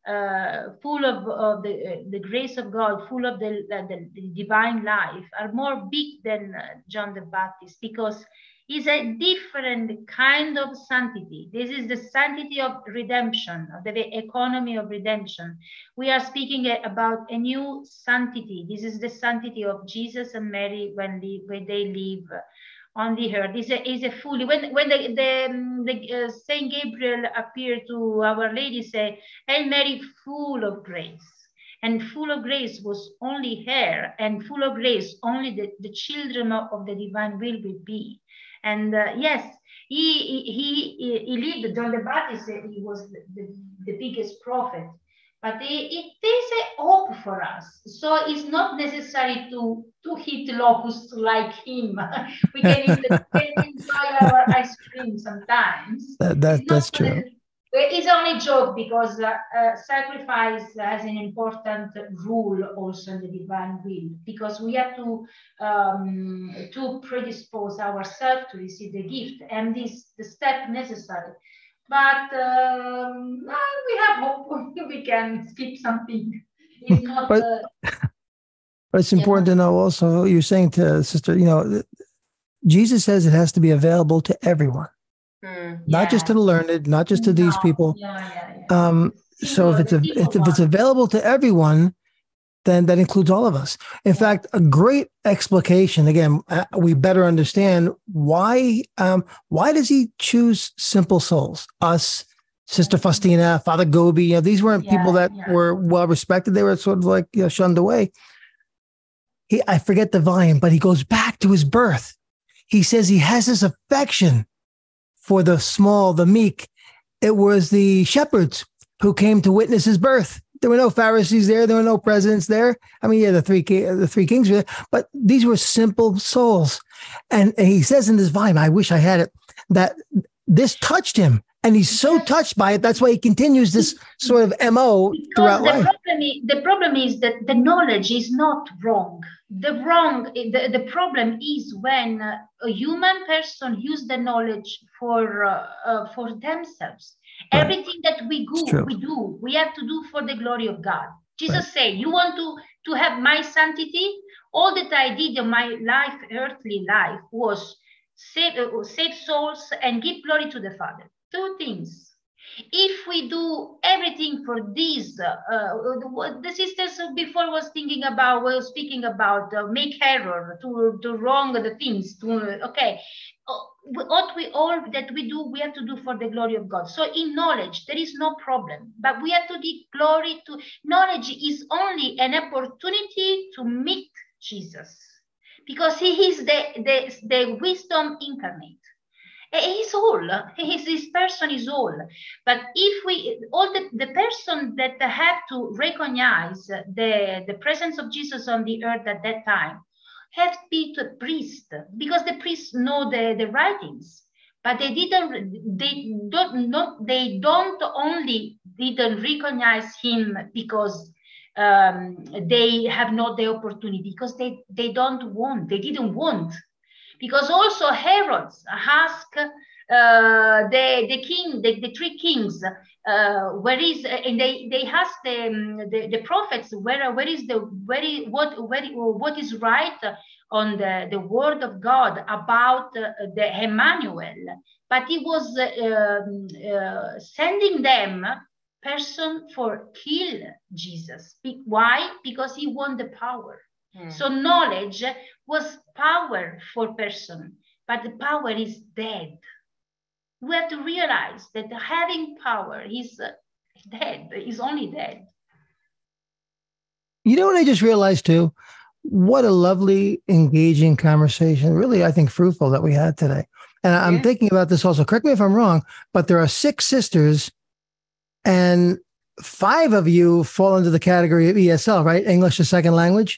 Uh, full of, of the, uh, the grace of God, full of the, uh, the, the divine life, are more big than uh, John the Baptist, because it's a different kind of sanctity. This is the sanctity of redemption, of the economy of redemption. We are speaking about a new sanctity. This is the sanctity of Jesus and Mary when, they, when they live on the earth. Is a is a fully when when the the, the uh, Saint Gabriel appeared to Our Lady, say, "Hail Mary, full of grace," and full of grace was only her, and full of grace only the the children of, of the divine will will be. And uh, yes, he he he he lived. John the Baptist, he was the, the, the biggest prophet. But it, it is a hope for us. So it's not necessary to, to hit locusts like him. We can even enjoy our ice cream sometimes. That, that, that's true. It's only a joke, because uh, uh, sacrifice has an important rule also in the divine will, because we have to, um, to predispose ourselves to receive the gift. And this is the step necessary. But um, we have hope we can skip something. It's not. But, uh, but it's important yeah. to know also, you're saying to Sister, you know, Jesus says it has to be available to everyone, mm, not yeah. just to the learned, not just to no. these people. Yeah, yeah, yeah. Um, so if it's a, if, if it's available to everyone, then that includes all of us. In fact, a great explication, again, uh, we better understand why, um, why does he choose simple souls? Us, Sister Faustina, Father Gobi, you know, these weren't yeah, people that yeah. were well respected. They were sort of like, you know, shunned away. He, I forget the volume, but he goes back to his birth. He says he has this affection for the small, the meek. It was the shepherds who came to witness his birth. There were no Pharisees there. There were no presidents there. I mean, yeah, the three the three kings were there, but these were simple souls. And, and he says in this volume, I wish I had it, that this touched him. And he's so touched by it. That's why he continues this sort of M O throughout the life. Problem is, the problem is that the knowledge is not wrong. The wrong, the, the problem is when uh, a human person use the knowledge for uh, uh, for themselves. Right. Everything that we do, we do, we have to do for the glory of God. Jesus right. said, "You want to to have my sanctity? All that I did in my life, earthly life, was save, uh, save souls and give glory to the Father." Two things. If we do everything for these, uh, uh, the sisters before was thinking about, was speaking about uh, make error, to, to wrong the things, to, okay. What we all that we do, we have to do for the glory of God. So in knowledge, there is no problem, but we have to give glory to, knowledge is only an opportunity to meet Jesus, because he is the, the, the wisdom incarnate. He's all, he's, this person is all. But if we, all the, the person that have to recognize the, the presence of Jesus on the earth at that time, have to be the priest, because the priests know the, the writings, but they didn't, they don't not, they don't only didn't recognize him because um, they have not the opportunity, because they, they don't want, they didn't want. Because also Herod asked uh, the, the king, the, the three kings, uh, where is, and they, they asked the, the, the prophets, where, where is the, where is, what, where, what is right on the, the word of God about uh, the Emmanuel. But he was uh, uh, sending them person for kill Jesus. Why? Because he won the power. Hmm. So knowledge was power for person, but the power is dead. We have to realize that having power is uh, dead, is only dead. You know what I just realized too? What a lovely, engaging conversation, really, I think, fruitful that we had today. And yeah. I'm thinking about this also, correct me if I'm wrong, but there are six sisters and five of you fall into the category of E S L, right? English as second language?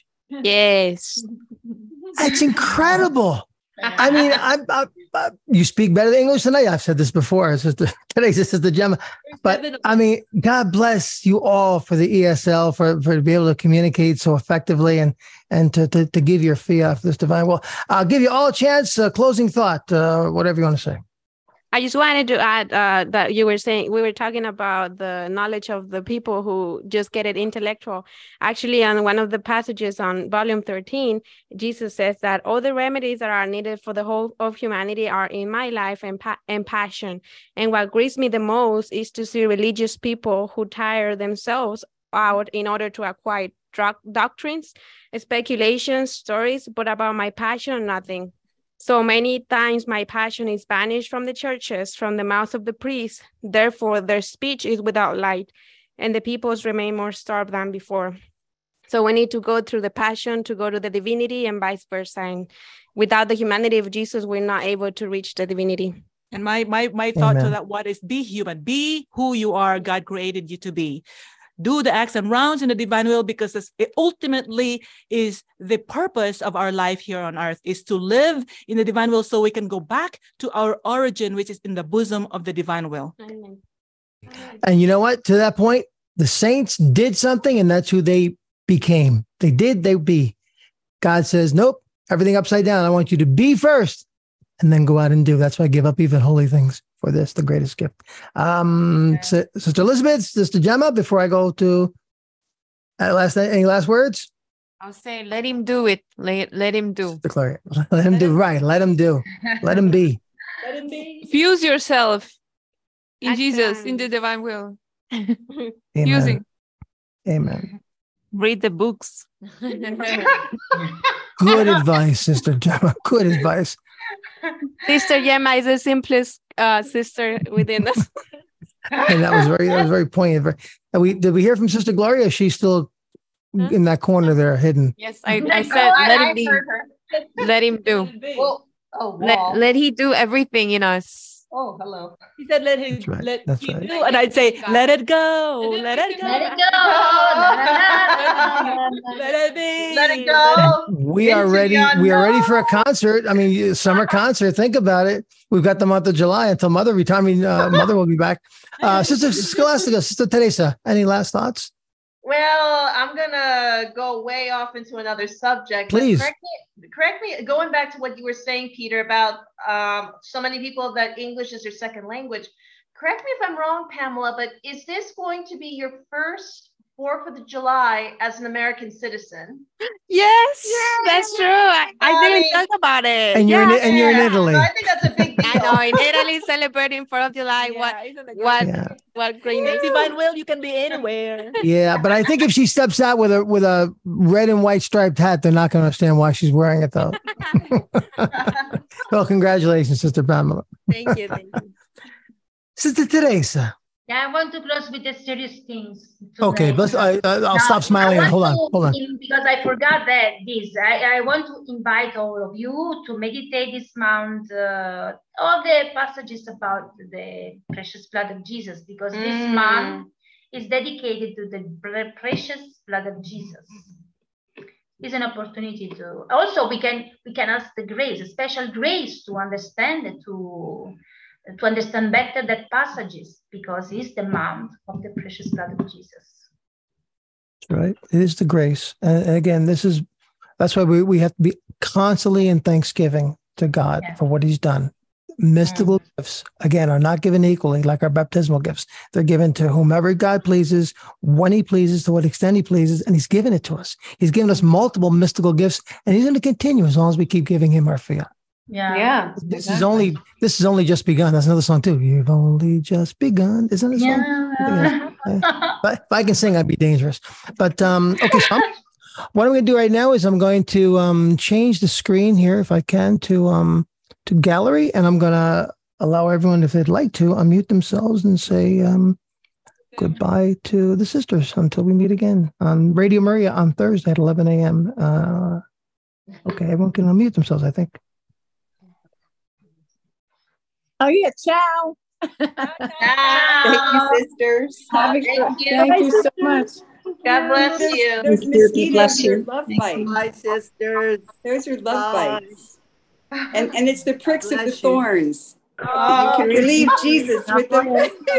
Yes. That's incredible. I mean, I, I, I, you speak better English than I. I've said this before. It's just the, today's this is the Gemma. But I mean, God bless you all for the E S L, for, for to be able to communicate so effectively and and to to, to give your fiat for this divine will. I'll give you all a chance. Uh, closing thought, uh, whatever you want to say. I just wanted to add uh, that you were saying, we were talking about the knowledge of the people who just get it intellectual. Actually, on one of the passages on volume thirteen, Jesus says that all the remedies that are needed for the whole of humanity are in my life and, pa- and passion. And what grieves me the most is to see religious people who tire themselves out in order to acquire doc- doctrines, speculations, stories, but about my passion, nothing. So many times my passion is banished from the churches, from the mouth of the priests. Therefore, their speech is without light, and the peoples remain more starved than before. So we need to go through the passion to go to the divinity and vice versa. And without the humanity of Jesus, we're not able to reach the divinity. And my my my thought Amen. To that what is be human, be who you are, God created you to be. Do the acts and rounds in the divine will, because it ultimately is the purpose of our life here on earth, is to live in the divine will so we can go back to our origin, which is in the bosom of the divine will. Amen. And you know what? To that point, the saints did something, and that's who they became. They did, they be. God says, nope, everything upside down. I want you to be first and then go out and do. That's why I give up even holy things for this, the greatest gift. Um, yeah. Sister Elizabeth, Sister Gemma, before I go to uh, last, any last words? I'll say, let him do it. Let, let him do. Sister Gloria, let him do right. Let him do. Let him be. Let him be. Fuse yourself in Excellent. Jesus, in the divine will. Amen. Fusing. Amen. Read the books. Good advice, Sister Gemma. Good advice. Sister Gemma is the simplest uh, sister within us. And that was very, that was very poignant. Very, we did we hear from Sister Gloria? She's still huh? in that corner there, hidden. Yes, I, I said oh, let I, him be. Let him do. Oh, oh, wow. Let let he do everything in us. Oh, hello. He said, "Let him, That's right. let That's you right. do," and I'd say, "Let it go, And then let we it can go, Let it go. Na, na, na, na, na. let it be, Let it go. We are Into the ready. We are ready for a unknown. concert. I mean, summer concert. Think about it. We've got the month of July until Mother return. I mean, uh, Mother will be back. Uh, Sister Scholastica, Sister Teresa, any last thoughts? Well, I'm gonna go way off into another subject. but Please. Correct me, correct me. Going back to what you were saying, Peter, about um, so many people that English is their second language. Correct me if I'm wrong, Pamela, but is this going to be your first Fourth of July as an American citizen? Yes, that's true. I, I I didn't mean- talk about it. And you're in Yeah. and you're in Yeah, Italy. so I think that's a big deal. I know, in Italy celebrating Fourth of July. Yeah, what isn't it what great? Yeah. what greatness. Divine will, you can be anywhere. Yeah, but I think if she steps out with a with a red and white striped hat, they're not going to understand why she's wearing it, though. Well, congratulations, Sister Pamela. Thank you, thank you. Sister Teresa. Yeah, I want to close with the serious things. Okay, tonight. let's. I, I- I'll Now, stop smiling. I Hold on, want to- hold on. in- Because I forgot that this. I, I want to invite all of you to meditate this month uh, all the passages about the precious blood of Jesus, because this Mm. month is dedicated to the pre- precious blood of Jesus. It's an opportunity to also we can we can ask the grace, a special grace to understand it, to to understand better that passages, because it's the month of the precious blood of Jesus. Right, it is the grace, and and again, this is that's why we we have to be constantly in thanksgiving to God Yeah. for what He's done. Mystical gifts, again, are not given equally like our baptismal gifts. They're given to whomever God pleases, when He pleases, to what extent He pleases, and He's given it to us. He's given us multiple mystical gifts, and He's going to continue as long as we keep giving Him our fiat. Yeah. Yeah. This is only this is only just begun. That's another song too. You've only just begun. Isn't it a song? Yeah. But if I can sing, I'd be dangerous. But um, okay, so I'm, what I'm going to do right now is I'm going to um, change the screen here, if I can, to um, to gallery, and I'm going to allow everyone, if they'd like to, unmute themselves and say um, goodbye to the sisters until we meet again on Radio Maria on Thursday at eleven a.m. Uh, okay, everyone can unmute themselves, I think. Oh yeah, ciao. Thank you, sisters. Have a Thank good- you. Thank you so much. God bless you. There's mosquitoes, your love Thank you. bites. Bye, sisters. Those are love Bye. bites. And and it's the pricks of the bless you. thorns. You Oh, can relieve Jesus with the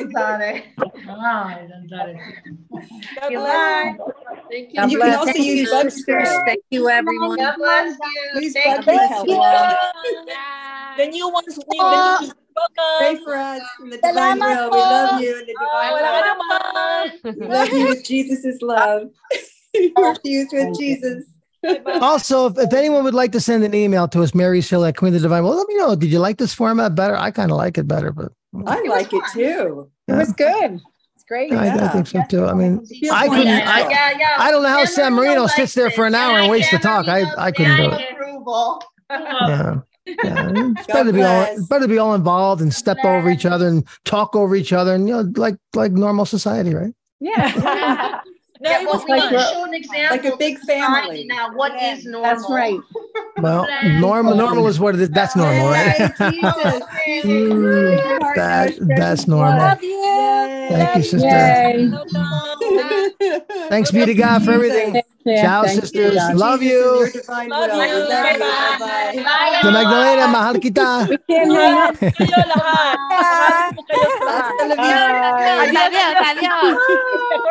Goodbye. Thank And you can also Thank you, use bug sisters. spray. Thank you, everyone. God bless you. Use Thank bug you. repellent. The new ones, the new ones. Pray Welcome. for us in the divine will. We love you in the divine Wala ka will. naman. We love you with Jesus' love. We're fused with Jesus. Also, if, if anyone would like to send an email to us, Mary Hill at Queen of the Divine, well, let me know. Did you like this format better? I kind of like it better, but I like it too. It was good. It's great. I, I think so too. I mean, feels I couldn't. wonderful. I, Yeah, yeah. I don't know how San San Marino likes sits there for an it. hour and Yeah, waits to San talk. I, Marino I couldn't do stamp it. approval. Yeah. Yeah, it's God better to be all bless. it's better to be all involved and step over each other and talk over each other and you know like like normal society, right? Yeah. No, Yeah, it but was we need fun. to show an example. Like a big to society family. Now, what is normal? That's right. Well, normal normal is what it is. That's normal, right? Yay, Jesus. Mm, Your heart that knows precious that's normal. blood. Thank you, sister. Yay. Thanks be to God for everything. Ciao, Thank you, sisters. God. Love Jesus you. and your divine Love will. you. We love you. Bye-bye. Bye-bye. Sa Magdalena, mahal kita. We can't hang up. Kayo lahat. Mahal ko kayo lahat. Hasta la vista. Adiós, adiós.